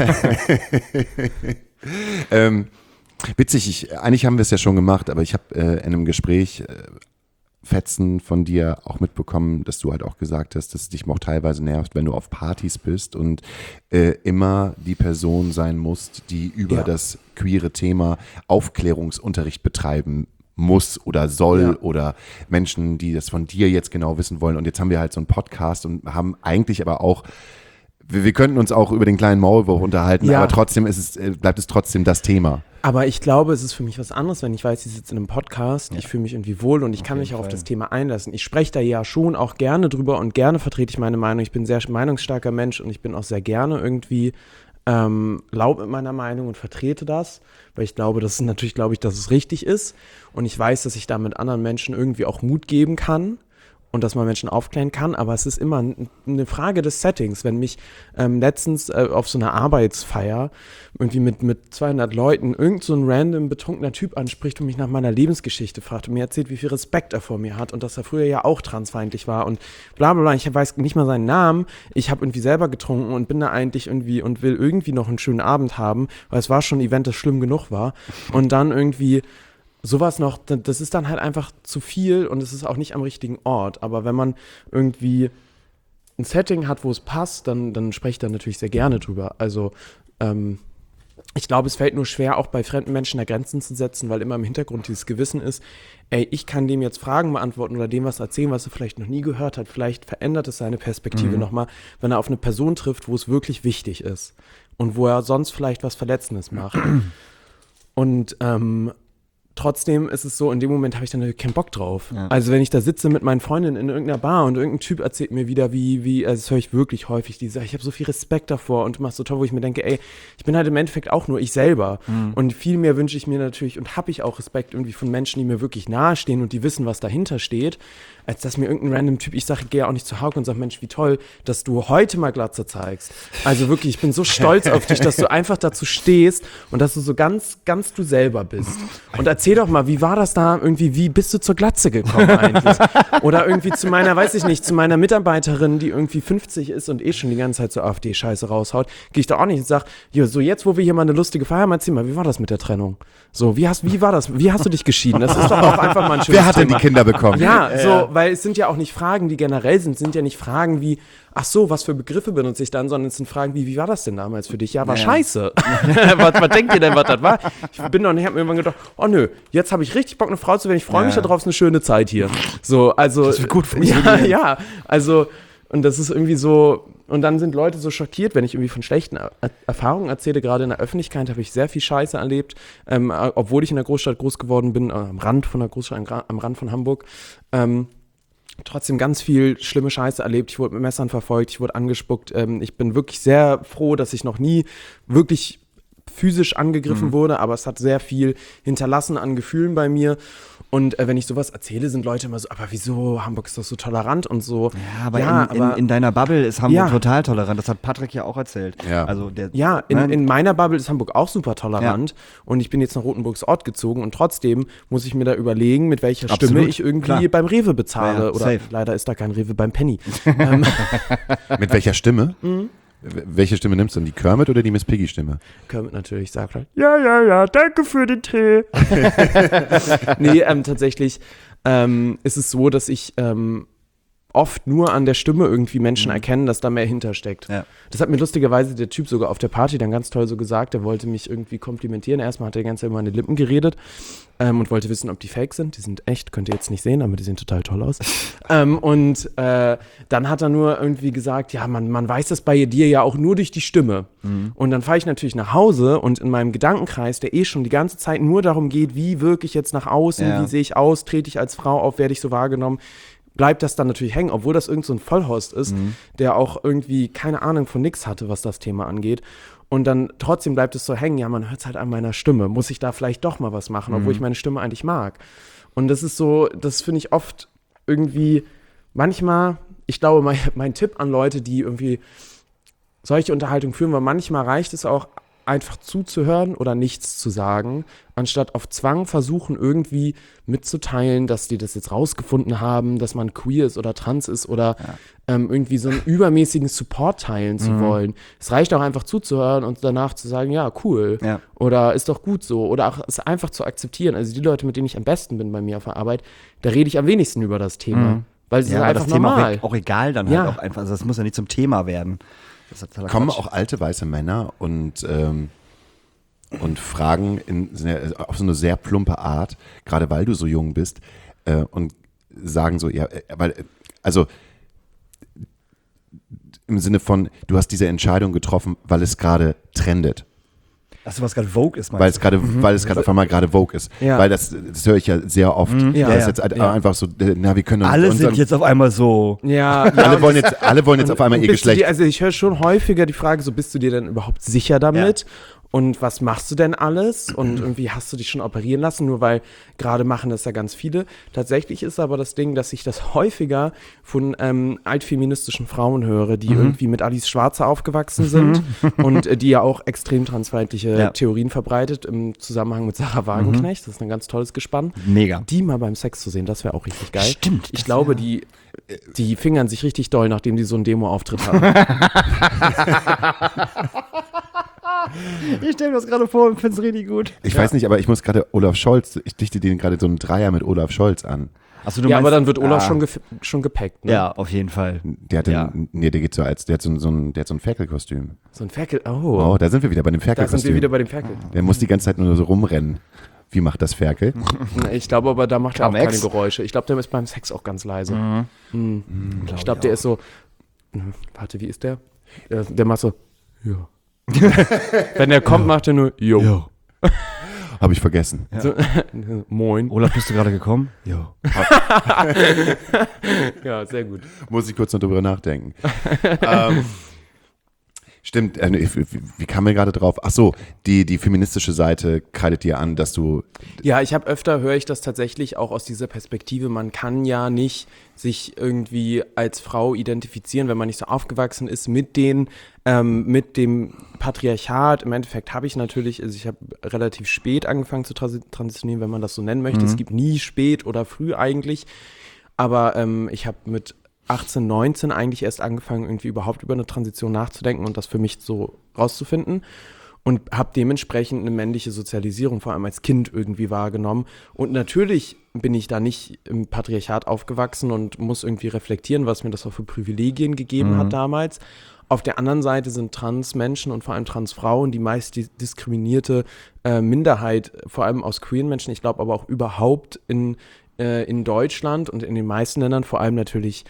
Witzig, eigentlich haben wir es ja schon gemacht, aber ich habe in einem Gespräch Fetzen von dir auch mitbekommen, dass du halt auch gesagt hast, dass es dich auch teilweise nervt, wenn du auf Partys bist und immer die Person sein musst, die über das queere Thema Aufklärungsunterricht betreiben muss oder soll Ja. oder Menschen, die das von dir jetzt genau wissen wollen. Und jetzt haben wir halt so einen Podcast und haben eigentlich aber auch, wir könnten uns auch über den kleinen Maulwurf unterhalten, Ja. aber trotzdem bleibt es trotzdem das Thema. Aber ich glaube, es ist für mich was anderes, wenn ich weiß, ich sitze in einem Podcast, ich fühle mich irgendwie wohl und ich kann mich auch auf Fall. das Thema einlassen. Ich spreche da ja schon auch gerne drüber und gerne vertrete ich meine Meinung. Ich bin ein sehr meinungsstarker Mensch und ich bin auch sehr gerne irgendwie laut mit meiner Meinung und vertrete das, weil ich glaube, dass es richtig ist und ich weiß, dass ich damit anderen Menschen irgendwie auch Mut geben kann und dass man Menschen aufklären kann, aber es ist immer eine Frage des Settings. Wenn mich letztens auf so einer Arbeitsfeier irgendwie mit 200 Leuten irgend so ein random betrunkener Typ anspricht und mich nach meiner Lebensgeschichte fragt und mir erzählt, wie viel Respekt er vor mir hat und dass er früher ja auch transfeindlich war und bla bla bla, ich weiß nicht mal seinen Namen, ich habe irgendwie selber getrunken und bin da eigentlich irgendwie und will irgendwie noch einen schönen Abend haben, weil es war schon ein Event, das schlimm genug war und dann irgendwie sowas noch, das ist dann halt einfach zu viel und es ist auch nicht am richtigen Ort. Aber wenn man irgendwie ein Setting hat, wo es passt, dann spreche ich da natürlich sehr gerne drüber. Also ich glaube, es fällt nur schwer, auch bei fremden Menschen da Grenzen zu setzen, weil immer im Hintergrund dieses Gewissen ist, ey, ich kann dem jetzt Fragen beantworten oder dem was erzählen, was er vielleicht noch nie gehört hat. Vielleicht verändert es seine Perspektive nochmal, wenn er auf eine Person trifft, wo es wirklich wichtig ist und wo er sonst vielleicht was Verletzendes macht. Und trotzdem ist es so, in dem Moment habe ich dann natürlich keinen Bock drauf. Ja. Also wenn ich da sitze mit meinen Freundinnen in irgendeiner Bar und irgendein Typ erzählt mir wieder, also das höre ich wirklich häufig, die sagen, ich habe so viel Respekt davor und du machst so toll, wo ich mir denke, ey, ich bin halt im Endeffekt auch nur ich selber. Und viel mehr wünsche ich mir natürlich und habe ich auch Respekt irgendwie von Menschen, die mir wirklich nahestehen und die wissen, was dahinter steht, als dass mir irgendein random Typ, ich sage, ich gehe ja auch nicht zu Hauke und sage, Mensch, wie toll, dass du heute mal Glatze zeigst. Also wirklich, ich bin so stolz auf dich, dass du einfach dazu stehst und dass du so ganz, ganz du selber bist. Und erzähl doch mal, wie war das da irgendwie, wie bist du zur Glatze gekommen eigentlich? Oder irgendwie zu meiner, weiß ich nicht, zu meiner Mitarbeiterin, die irgendwie 50 ist und schon die ganze Zeit so AfD-Scheiße raushaut, gehe ich da auch nicht und sage, so jetzt, wo wir hier mal eine lustige Feier haben, erzähl mal, wie war das mit der Trennung? So, wie war das? Wie hast du dich geschieden? Das ist doch auch einfach mal ein schönes Wer hat denn die Thema. Kinder bekommen? Ja, so, weil es sind ja auch nicht Fragen, die generell sind ja nicht Fragen wie, ach so, was für Begriffe benutze ich dann, sondern es sind Fragen wie war das denn damals für dich? Ja, war scheiße. was denkt ihr denn, was das war? Ich habe mir irgendwann gedacht, oh nö, jetzt habe ich richtig Bock, eine Frau zu werden, ich freue mich darauf, es ist eine schöne Zeit hier. So, also. Das wird gut funktionieren. Ja, also, und das ist irgendwie so, und dann sind Leute so schockiert, wenn ich irgendwie von schlechten Erfahrungen erzähle. Gerade in der Öffentlichkeit habe ich sehr viel Scheiße erlebt, obwohl ich in der Großstadt groß geworden bin, am Rand von der Großstadt, am Rand von Hamburg. Trotzdem ganz viel schlimme Scheiße erlebt. Ich wurde mit Messern verfolgt, ich wurde angespuckt. Ich bin wirklich sehr froh, dass ich noch nie wirklich physisch angegriffen wurde, aber es hat sehr viel hinterlassen an Gefühlen bei mir. Und wenn ich sowas erzähle, sind Leute immer so, aber wieso, Hamburg ist doch so tolerant und so. Ja, aber in deiner Bubble ist Hamburg total tolerant. Das hat Patrick ja auch erzählt. Ja. Also in meiner Bubble ist Hamburg auch super tolerant. Und ich bin jetzt nach Rotenburgs Ort gezogen und trotzdem muss ich mir da überlegen, mit welcher Stimme ich irgendwie beim Rewe bezahle. Ja, oder safe. leider ist da kein Rewe beim Penny. Mit welcher Stimme? Welche Stimme nimmst du denn? Die Kermit oder die Miss Piggy-Stimme? Kermit natürlich sagt halt, ja, danke für den Tee. Nee, tatsächlich ist es so, dass ich oft nur an der Stimme irgendwie Menschen erkennen, dass da mehr hintersteckt. Ja. Das hat mir lustigerweise der Typ sogar auf der Party dann ganz toll so gesagt, der wollte mich irgendwie komplimentieren. Erstmal hat er die ganze Zeit über meine Lippen geredet und wollte wissen, ob die fake sind. Die sind echt, könnt ihr jetzt nicht sehen, aber die sehen total toll aus. Und dann hat er nur irgendwie gesagt, ja, man weiß das bei dir ja auch nur durch die Stimme. Und dann fahre ich natürlich nach Hause und in meinem Gedankenkreis, der schon die ganze Zeit nur darum geht, wie wirke ich jetzt nach außen, wie sehe ich aus, trete ich als Frau auf, werde ich so wahrgenommen, bleibt das dann natürlich hängen, obwohl das irgend so ein Vollhorst ist, der auch irgendwie keine Ahnung von nix hatte, was das Thema angeht. Und dann trotzdem bleibt es so hängen, ja, man hört es halt an meiner Stimme. Muss ich da vielleicht doch mal was machen, obwohl ich meine Stimme eigentlich mag? Und das ist so, das finde ich oft irgendwie, manchmal, ich glaube, mein Tipp an Leute, die irgendwie solche Unterhaltungen führen, weil manchmal reicht es auch, einfach zuzuhören oder nichts zu sagen, anstatt auf Zwang versuchen, irgendwie mitzuteilen, dass die das jetzt rausgefunden haben, dass man queer ist oder trans ist oder irgendwie so einen übermäßigen Support teilen zu wollen. Es reicht auch einfach zuzuhören und danach zu sagen, ja, cool oder ist doch gut so oder auch es einfach zu akzeptieren. Also die Leute, mit denen ich am besten bin bei mir auf der Arbeit, da rede ich am wenigsten über das Thema, weil es ist einfach das Thema normal. auch egal dann halt auch einfach. Also das muss ja nicht zum Thema werden. Das ist totaler Kommen Quatsch. auch alte weiße Männer und und fragen auf so eine sehr plumpe Art, gerade weil du so jung bist, und sagen so, ja, also im Sinne von, du hast diese Entscheidung getroffen, weil es gerade trendet. Achso, was gerade Vogue ist, Weil es gerade auf einmal gerade Vogue ist. Ja. Weil das höre ich ja sehr oft. Ja. Das ist jetzt einfach so, na, wir können Alle uns sind jetzt auf einmal so. Ja, alle wollen jetzt auf einmal ihr bist du Geschlecht. dir, also ich höre schon häufiger die Frage, so bist du dir denn überhaupt sicher damit? Und was machst du denn alles? Und irgendwie hast du dich schon operieren lassen, nur weil gerade machen das ja ganz viele. Tatsächlich ist aber das Ding, dass ich das häufiger von altfeministischen Frauen höre, die irgendwie mit Alice Schwarzer aufgewachsen sind und die ja auch extrem transfeindliche Theorien verbreitet im Zusammenhang mit Sarah Wagenknecht. Das ist ein ganz tolles Gespann. Mega. Die mal beim Sex zu sehen, das wäre auch richtig geil. Stimmt, Ich glaube, die fingern sich richtig doll, nachdem die so einen Demo-Auftritt hatten. Ich stelle mir das gerade vor und finde es richtig gut. Ich weiß nicht, aber ich muss gerade Olaf Scholz, ich dichte den gerade so einen Dreier mit Olaf Scholz an. Achso, du Ja, meinst, aber dann wird Olaf schon gepackt. Ne? Ja, auf jeden Fall. Der hat der geht so der hat so ein Ferkelkostüm. So ein Ferkel. Oh, da sind wir wieder bei dem Da Ferkelkostüm. sind wir wieder bei dem Ferkel. Der muss die ganze Zeit nur so rumrennen. Wie macht das Ferkel? Ich glaube aber, da macht er auch Am Ex? keine Geräusche. Ich glaube, der ist beim Sex auch ganz leise. Ich glaube, der ist so. Warte, wie ist der? Der macht so. Ja. Wenn der kommt, macht er nur. Jo. Habe ich vergessen. So, moin. Olaf, bist du gerade gekommen? Ja. Ja, sehr gut. Muss ich kurz noch drüber nachdenken. Stimmt, wie kam mir gerade drauf? Ach so, die feministische Seite kreidet dir an, dass du... Ja, höre ich das tatsächlich auch aus dieser Perspektive. Man kann ja nicht sich irgendwie als Frau identifizieren, wenn man nicht so aufgewachsen ist mit dem Patriarchat. Im Endeffekt habe ich natürlich, also ich habe relativ spät angefangen zu transitionieren, wenn man das so nennen möchte. Es gibt nie spät oder früh eigentlich, aber ich habe mit 18, 19 eigentlich erst angefangen, irgendwie überhaupt über eine Transition nachzudenken und das für mich so rauszufinden. Und habe dementsprechend eine männliche Sozialisierung vor allem als Kind irgendwie wahrgenommen. Und natürlich bin ich da nicht im Patriarchat aufgewachsen und muss irgendwie reflektieren, was mir das auch für Privilegien gegeben hat damals. Auf der anderen Seite sind Transmenschen und vor allem Transfrauen die meist diskriminierte Minderheit, vor allem aus queeren Menschen. Ich glaube aber auch überhaupt in Deutschland und in den meisten Ländern, vor allem natürlich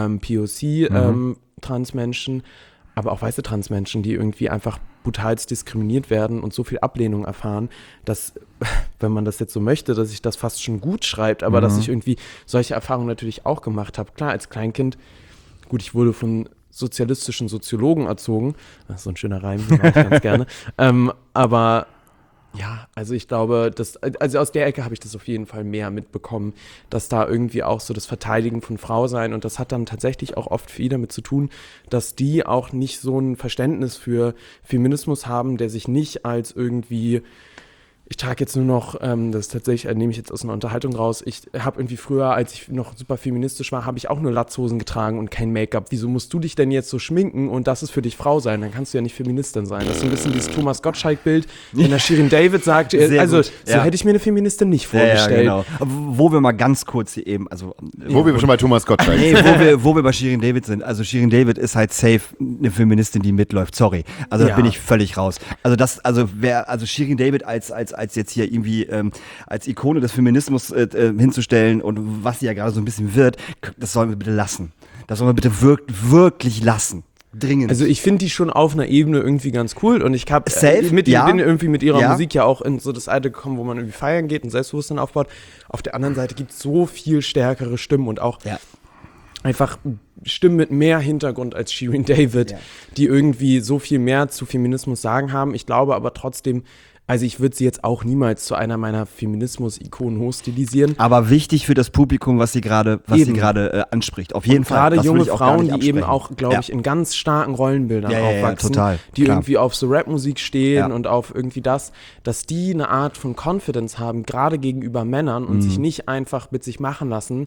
POC-Transmenschen, aber auch weiße Transmenschen, die irgendwie einfach brutalst diskriminiert werden und so viel Ablehnung erfahren, dass, wenn man das jetzt so möchte, dass sich das fast schon gut schreibt, aber dass ich irgendwie solche Erfahrungen natürlich auch gemacht habe. Klar, als Kleinkind, gut, ich wurde von sozialistischen Soziologen erzogen, das ist so ein schöner Reim, den mag ich ganz gerne, aber ja, also ich glaube, also aus der Ecke habe ich das auf jeden Fall mehr mitbekommen, dass da irgendwie auch so das Verteidigen von Frau sein, und das hat dann tatsächlich auch oft viel damit zu tun, dass die auch nicht so ein Verständnis für Feminismus haben, der sich nicht als irgendwie, ich trage jetzt nur noch, das ist tatsächlich, nehme ich jetzt aus einer Unterhaltung raus, ich habe irgendwie früher, als ich noch super feministisch war, habe ich auch nur Latzhosen getragen und kein Make-up. Wieso musst du dich denn jetzt so schminken und das ist für dich Frau sein? Dann kannst du ja nicht Feministin sein. Das ist so ein bisschen dieses Thomas Gottschalk-Bild, wenn der Shirin David sagt, also so hätte ich mir eine Feministin nicht vorgestellt. Ja, genau. Wo wir mal ganz kurz hier eben, also Wo wir schon bei Thomas Gottschalk nee, wo wir bei Shirin David sind. Also Shirin David ist halt safe eine Feministin, die mitläuft. Sorry. Also da bin ich völlig raus. Also Shirin David als jetzt hier irgendwie als Ikone des Feminismus hinzustellen und was sie ja gerade so ein bisschen wird, das sollen wir bitte lassen. Das sollen wir bitte wirklich lassen. Dringend. Also ich finde die schon auf einer Ebene irgendwie ganz cool, und ich bin irgendwie mit ihrer Musik ja auch in so das Alter gekommen, wo man irgendwie feiern geht und Selbstbewusstsein aufbaut. Auf der anderen Seite gibt es so viel stärkere Stimmen und auch einfach Stimmen mit mehr Hintergrund als Shirin David, die irgendwie so viel mehr zu Feminismus sagen haben. Ich glaube aber trotzdem, also ich würde sie jetzt auch niemals zu einer meiner Feminismus-Ikonen hochstilisieren. Aber wichtig für das Publikum, was sie gerade anspricht. Auf jeden Fall. Gerade das junge will ich auch gar Frauen, nicht die eben absprechen. auch, glaube ich, in ganz starken Rollenbildern aufwachsen, total, die klar. irgendwie auf so Rapmusik stehen und auf irgendwie das, dass die eine Art von Confidence haben, gerade gegenüber Männern, und sich nicht einfach mit sich machen lassen,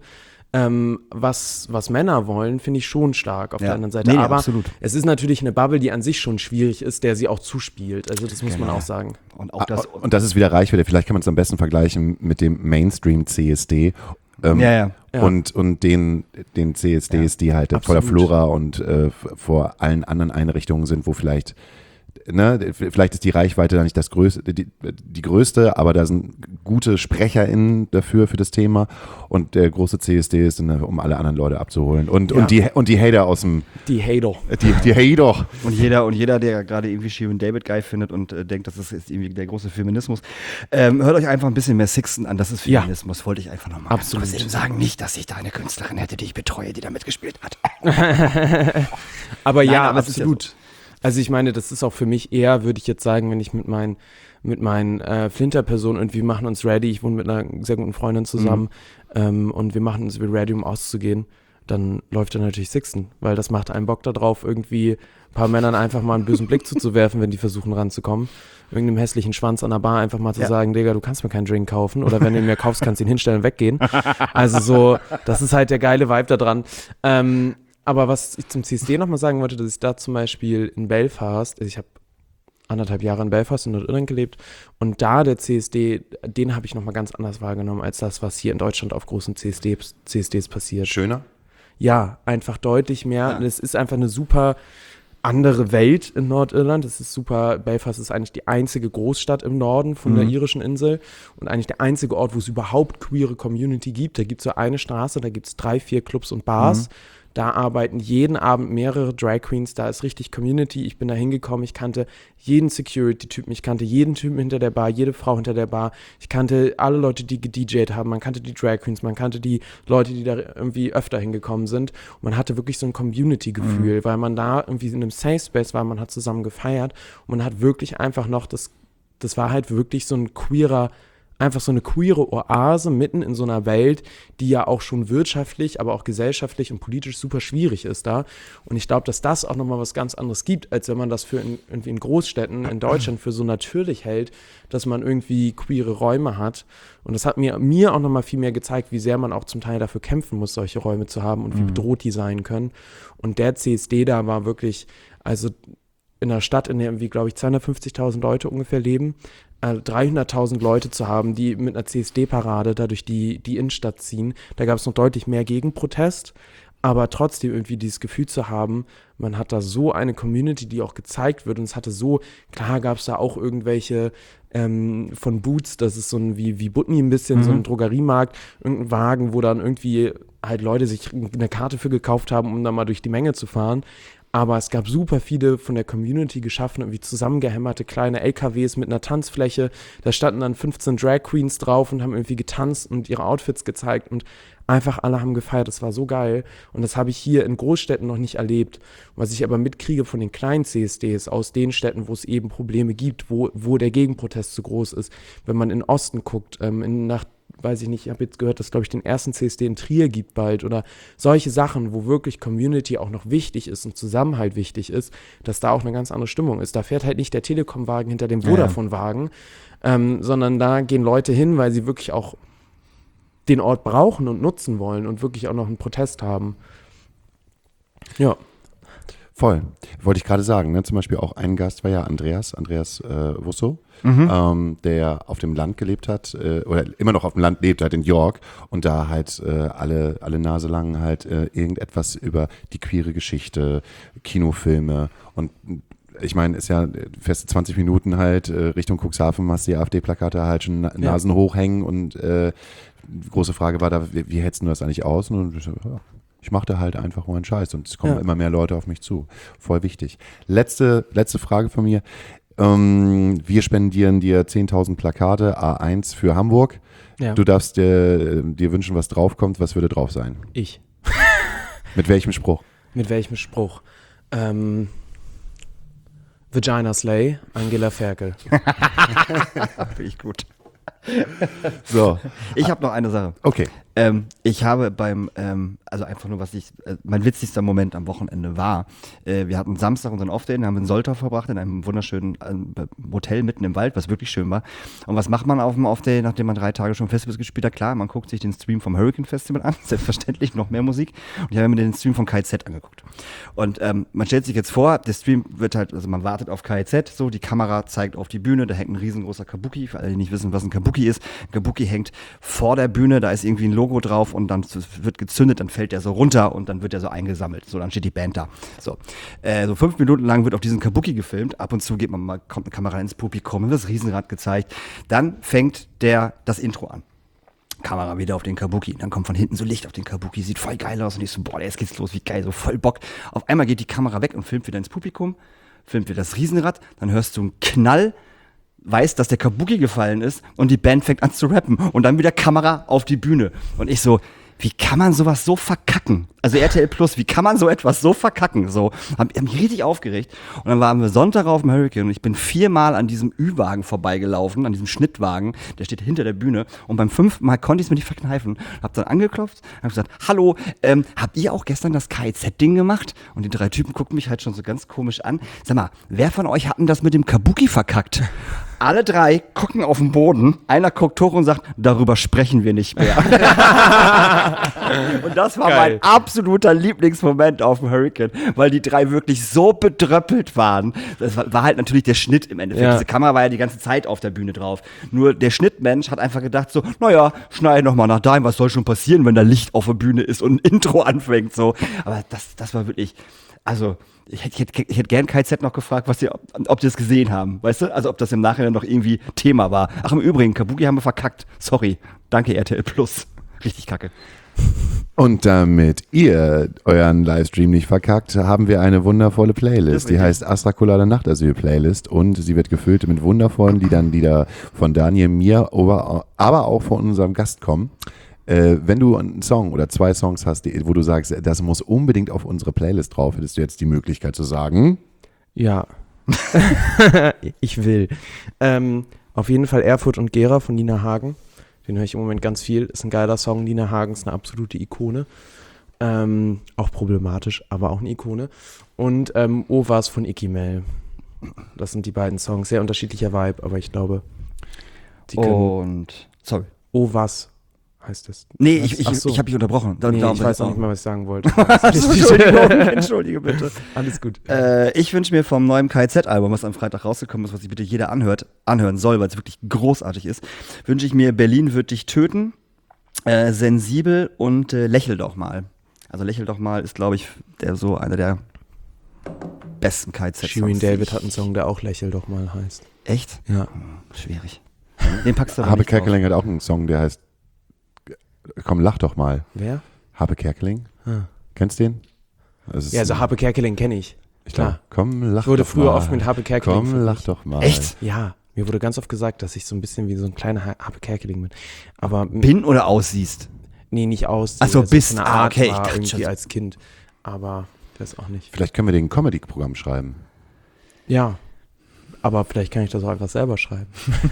was Männer wollen, finde ich schon stark auf der anderen Seite. Nee, aber absolut. es ist natürlich eine Bubble, die an sich schon schwierig ist, der sie auch zuspielt. Also das muss man auch sagen. Und auch das. Und das ist wieder Reichweite. Vielleicht kann man es am besten vergleichen mit dem Mainstream-CSD. Und den CSDs, die halt vor der Flora und vor allen anderen Einrichtungen sind, wo vielleicht ne, vielleicht ist die Reichweite da nicht die größte, aber da sind gute SprecherInnen dafür für das Thema und der große CSD ist, um alle anderen Leute abzuholen und die Hater aus dem Die Hater. die Hater. Und jeder, der gerade irgendwie Shirin David geil findet und denkt, das ist irgendwie der große Feminismus, hört euch einfach ein bisschen mehr Sixten an. Das ist Feminismus, wollte ich einfach nochmal Absolut. eben sagen. Nicht, dass ich da eine Künstlerin hätte, die ich betreue, die da mitgespielt hat. Aber Nein, ja, aber es ist ja absolut. Also ich meine, das ist auch für mich eher, würde ich jetzt sagen, wenn ich mit meinen Flinter-Personen und wir machen uns ready, ich wohne mit einer sehr guten Freundin zusammen und wir machen uns ready, um auszugehen, dann läuft dann natürlich Sixten, weil das macht einen Bock darauf, irgendwie ein paar Männern einfach mal einen bösen Blick zuzuwerfen, wenn die versuchen ranzukommen. Irgendeinem hässlichen Schwanz an der Bar einfach mal zu sagen, Digga, du kannst mir keinen Drink kaufen oder wenn du ihn mir kaufst, kannst du ihn hinstellen und weggehen. Also so, das ist halt der geile Vibe da dran. Aber was ich zum CSD nochmal sagen wollte, dass ich da zum Beispiel in Belfast, also ich habe 1,5 Jahre in Belfast in Nordirland gelebt und da der CSD, den habe ich nochmal ganz anders wahrgenommen als das, was hier in Deutschland auf großen CSDs passiert. Schöner? Ja, einfach deutlich mehr. Es ist einfach eine super andere Welt in Nordirland. Es ist super, Belfast ist eigentlich die einzige Großstadt im Norden von der irischen Insel und eigentlich der einzige Ort, wo es überhaupt queere Community gibt. Da gibt es so eine Straße, da gibt es 3, 4 Clubs und Bars. Da arbeiten jeden Abend mehrere Drag Queens, da ist richtig Community. Ich bin da hingekommen, ich kannte jeden Security-Typen, ich kannte jeden Typen hinter der Bar, jede Frau hinter der Bar. Ich kannte alle Leute, die gedJt haben, man kannte die Drag Queens, man kannte die Leute, die da irgendwie öfter hingekommen sind. Und man hatte wirklich so ein Community-Gefühl, weil man da irgendwie in einem Safe Space war, man hat zusammen gefeiert und man hat wirklich einfach noch, das war halt wirklich so ein einfach so eine queere Oase mitten in so einer Welt, die ja auch schon wirtschaftlich, aber auch gesellschaftlich und politisch super schwierig ist da. Und ich glaube, dass das auch nochmal was ganz anderes gibt, als wenn man das irgendwie in Großstädten in Deutschland für so natürlich hält, dass man irgendwie queere Räume hat. Und das hat mir auch nochmal viel mehr gezeigt, wie sehr man auch zum Teil dafür kämpfen muss, solche Räume zu haben und wie bedroht die sein können. Und der CSD da war wirklich, also in einer Stadt, in der irgendwie, glaube ich, 250.000 Leute ungefähr leben, 300.000 Leute zu haben, die mit einer CSD-Parade da durch die Innenstadt ziehen. Da gab es noch deutlich mehr Gegenprotest, aber trotzdem irgendwie dieses Gefühl zu haben, man hat da so eine Community, die auch gezeigt wird und es hatte so, klar gab es da auch irgendwelche von Boots, das ist so ein wie Butni ein bisschen, so ein Drogeriemarkt, irgendein Wagen, wo dann irgendwie halt Leute sich eine Karte für gekauft haben, um dann mal durch die Menge zu fahren. Aber es gab super viele von der Community geschaffene, irgendwie zusammengehämmerte kleine LKWs mit einer Tanzfläche. Da standen dann 15 Drag Queens drauf und haben irgendwie getanzt und ihre Outfits gezeigt und einfach alle haben gefeiert. Das war so geil. Und das habe ich hier in Großstädten noch nicht erlebt. Was ich aber mitkriege von den kleinen CSDs aus den Städten, wo es eben Probleme gibt, wo der Gegenprotest so groß ist. Wenn man in den Osten guckt, weiß ich nicht, ich habe jetzt gehört, dass, glaube ich, den ersten CSD in Trier gibt bald oder solche Sachen, wo wirklich Community auch noch wichtig ist und Zusammenhalt wichtig ist, dass da auch eine ganz andere Stimmung ist. Da fährt halt nicht der Telekom-Wagen hinter dem Vodafone-Wagen, sondern da gehen Leute hin, weil sie wirklich auch den Ort brauchen und nutzen wollen und wirklich auch noch einen Protest haben. Ja. Voll. Wollte ich gerade sagen, ne? Zum Beispiel auch ein Gast war ja Andreas Wusso, der auf dem Land gelebt hat, oder immer noch auf dem Land lebt, halt in York und da halt alle Nase lang halt irgendetwas über die queere Geschichte, Kinofilme und ich meine, ist ja feste 20 Minuten halt Richtung Cuxhaven, hast die AfD-Plakate halt schon Nasen hochhängen und große Frage war da, wie hältst du das eigentlich aus? Und ich mache da halt einfach meinen Scheiß und es kommen immer mehr Leute auf mich zu. Voll wichtig. Letzte Frage von mir. Wir spendieren dir 10.000 Plakate, A1 für Hamburg. Ja. Du darfst dir wünschen, was draufkommt. Was würde drauf sein? Ich. Mit welchem Spruch? Mit welchem Spruch? Vagina Slay, Angela Ferkel. Finde ich gut. So. Ich habe noch eine Sache. Okay. Ich habe also einfach nur, mein witzigster Moment am Wochenende war, wir hatten Samstag unseren Off-Day, den haben wir in Soltau verbracht, in einem wunderschönen Hotel mitten im Wald, was wirklich schön war. Und was macht man auf dem Off-Day, nachdem man 3 Tage schon Festivals gespielt hat? Klar, man guckt sich den Stream vom Hurricane Festival an, selbstverständlich, noch mehr Musik. Und ich habe mir den Stream von KIZ angeguckt. Und man stellt sich jetzt vor, der Stream wird halt, also man wartet auf KIZ, so, die Kamera zeigt auf die Bühne, da hängt ein riesengroßer Kabuki, für alle, die nicht wissen, was ein Kabuki ist. Ein Kabuki hängt vor der Bühne, da ist irgendwie ein Logo drauf und dann wird gezündet, dann fällt der so runter und dann wird der so eingesammelt. So, dann steht die Band da. So, 5 Minuten lang wird auf diesen Kabuki gefilmt. Ab und zu kommt eine Kamera ins Publikum, wird das Riesenrad gezeigt. Dann fängt das Intro an. Kamera wieder auf den Kabuki. Dann kommt von hinten so Licht auf den Kabuki, sieht voll geil aus. Und ich so, boah, jetzt geht's los, wie geil, so voll Bock. Auf einmal geht die Kamera weg und filmt wieder ins Publikum, filmt wieder das Riesenrad. Dann hörst du einen Knall, weißt, dass der Kabuki gefallen ist und die Band fängt an zu rappen. Und dann wieder Kamera auf die Bühne. Und ich so, wie kann man sowas so verkacken? Also RTL Plus, wie kann man so etwas so verkacken? So, hab mich richtig aufgeregt. Und dann waren wir Sonntag auf dem Hurricane und ich bin 4-mal an diesem Ü-Wagen vorbeigelaufen, an diesem Schnittwagen, der steht hinter der Bühne. Und beim 5. Mal konnte ich es mir nicht verkneifen. Hab dann angeklopft, hab gesagt, hallo, habt ihr auch gestern das KIZ-Ding gemacht? Und die 3 Typen gucken mich halt schon so ganz komisch an. Sag mal, wer von euch hat denn das mit dem Kabuki verkackt? Alle 3 gucken auf den Boden, einer guckt hoch und sagt, darüber sprechen wir nicht mehr. Und das war Geil. mein absoluter Lieblingsmoment auf dem Hurricane, weil die 3 wirklich so bedröppelt waren. Das war halt natürlich der Schnitt im Endeffekt. Ja. Diese Kamera war ja die ganze Zeit auf der Bühne drauf. Nur der Schnittmensch hat einfach gedacht so, naja, schneide noch mal nach dahin, was soll schon passieren, wenn da Licht auf der Bühne ist und ein Intro anfängt, so. Aber das war wirklich, also, ich hätte gern KZ noch gefragt, ob die das gesehen haben, weißt du? Also ob das im Nachhinein noch irgendwie Thema war. Ach, im Übrigen, Kabuki haben wir verkackt. Sorry. Danke, RTL Plus. Richtig kacke. Und damit ihr euren Livestream nicht verkackt, haben wir eine wundervolle Playlist. Die heißt Astrakulade Nachtasyl Playlist und sie wird gefüllt mit wundervollen Liedern, die da von Daniel, mir, aber auch von unserem Gast kommen. Wenn du einen Song oder 2 Songs hast, wo du sagst, das muss unbedingt auf unsere Playlist drauf, hättest du jetzt die Möglichkeit zu sagen. Ja. Ich will. Auf jeden Fall Erfurt und Gera von Nina Hagen. Den höre ich im Moment ganz viel. Ist ein geiler Song. Nina Hagen ist eine absolute Ikone. Auch problematisch, aber auch eine Ikone. Und O was von Icky Mel. Das sind die beiden Songs. Sehr unterschiedlicher Vibe, aber ich glaube, die können. Und, sorry. O was heißt es. Nee, ich Ach so. habe dich unterbrochen. Nee, ich weiß auch nicht mehr, was ich sagen wollte. Entschuldige bitte. Alles gut. Ich wünsche mir vom neuen KIZ-Album, was am Freitag rausgekommen ist, was sich bitte jeder anhören soll, weil es wirklich großartig ist, wünsche ich mir Berlin wird dich töten, Sensibel und Lächel doch mal. Also Lächel doch mal ist, glaube ich, einer der besten KIZ-Songs. Shirin David hat einen Song, der auch Lächel doch mal heißt. Echt? Ja. Schwierig. Den packst du aber Habe nicht drauf. Kerkeling hat auch einen Song, der heißt Komm, lach doch mal. Wer? Habe Kerkeling? Ah. Kennst du den? Das ist Ja, also Harpe Kerkeling kenne ich. ich glaube, klar. komm, lach Ich wurde doch früher mal. oft mit Harpe Kerkeling Komm, lach verglichen. doch mal. Echt? Ja, mir wurde ganz oft gesagt, dass ich so ein bisschen wie so ein kleiner Harpe Kerkeling bin. Aber Bin oder aussiehst? nee, nicht aus. Ach so, also bist. eine Ah, Art okay, ich war dachte irgendwie schon. als Kind. Aber das auch nicht. Vielleicht können wir den Comedy-Programm schreiben. Ja, aber vielleicht kann ich das auch einfach selber schreiben.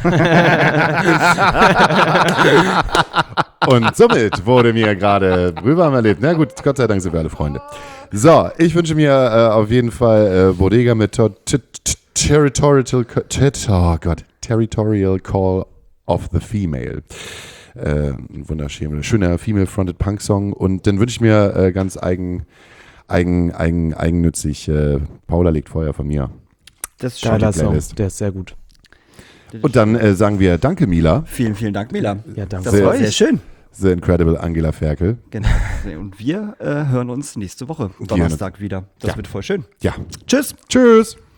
Und somit wurde mir gerade Brühe am erlebt. Na gut, Gott sei Dank sind wir alle Freunde. So, ich wünsche mir auf jeden Fall Bodega mit Territorial Call of the Female. Ein schöner Female-Fronted Punk-Song. Und dann wünsche ich mir ganz eigennützig Paula legt Feuer von mir. Das ist schon. Geiler die Song, Playlist. der ist sehr gut. Und dann sagen wir Danke, Mila. Vielen, vielen Dank, Mila. Ja, danke. Das war Sehr- sehr schön. The Incredible Angela Ferkel. Genau. Und wir hören uns nächste Woche, Donnerstag wieder. Das Ja. wird voll schön. Ja. Tschüss. Tschüss.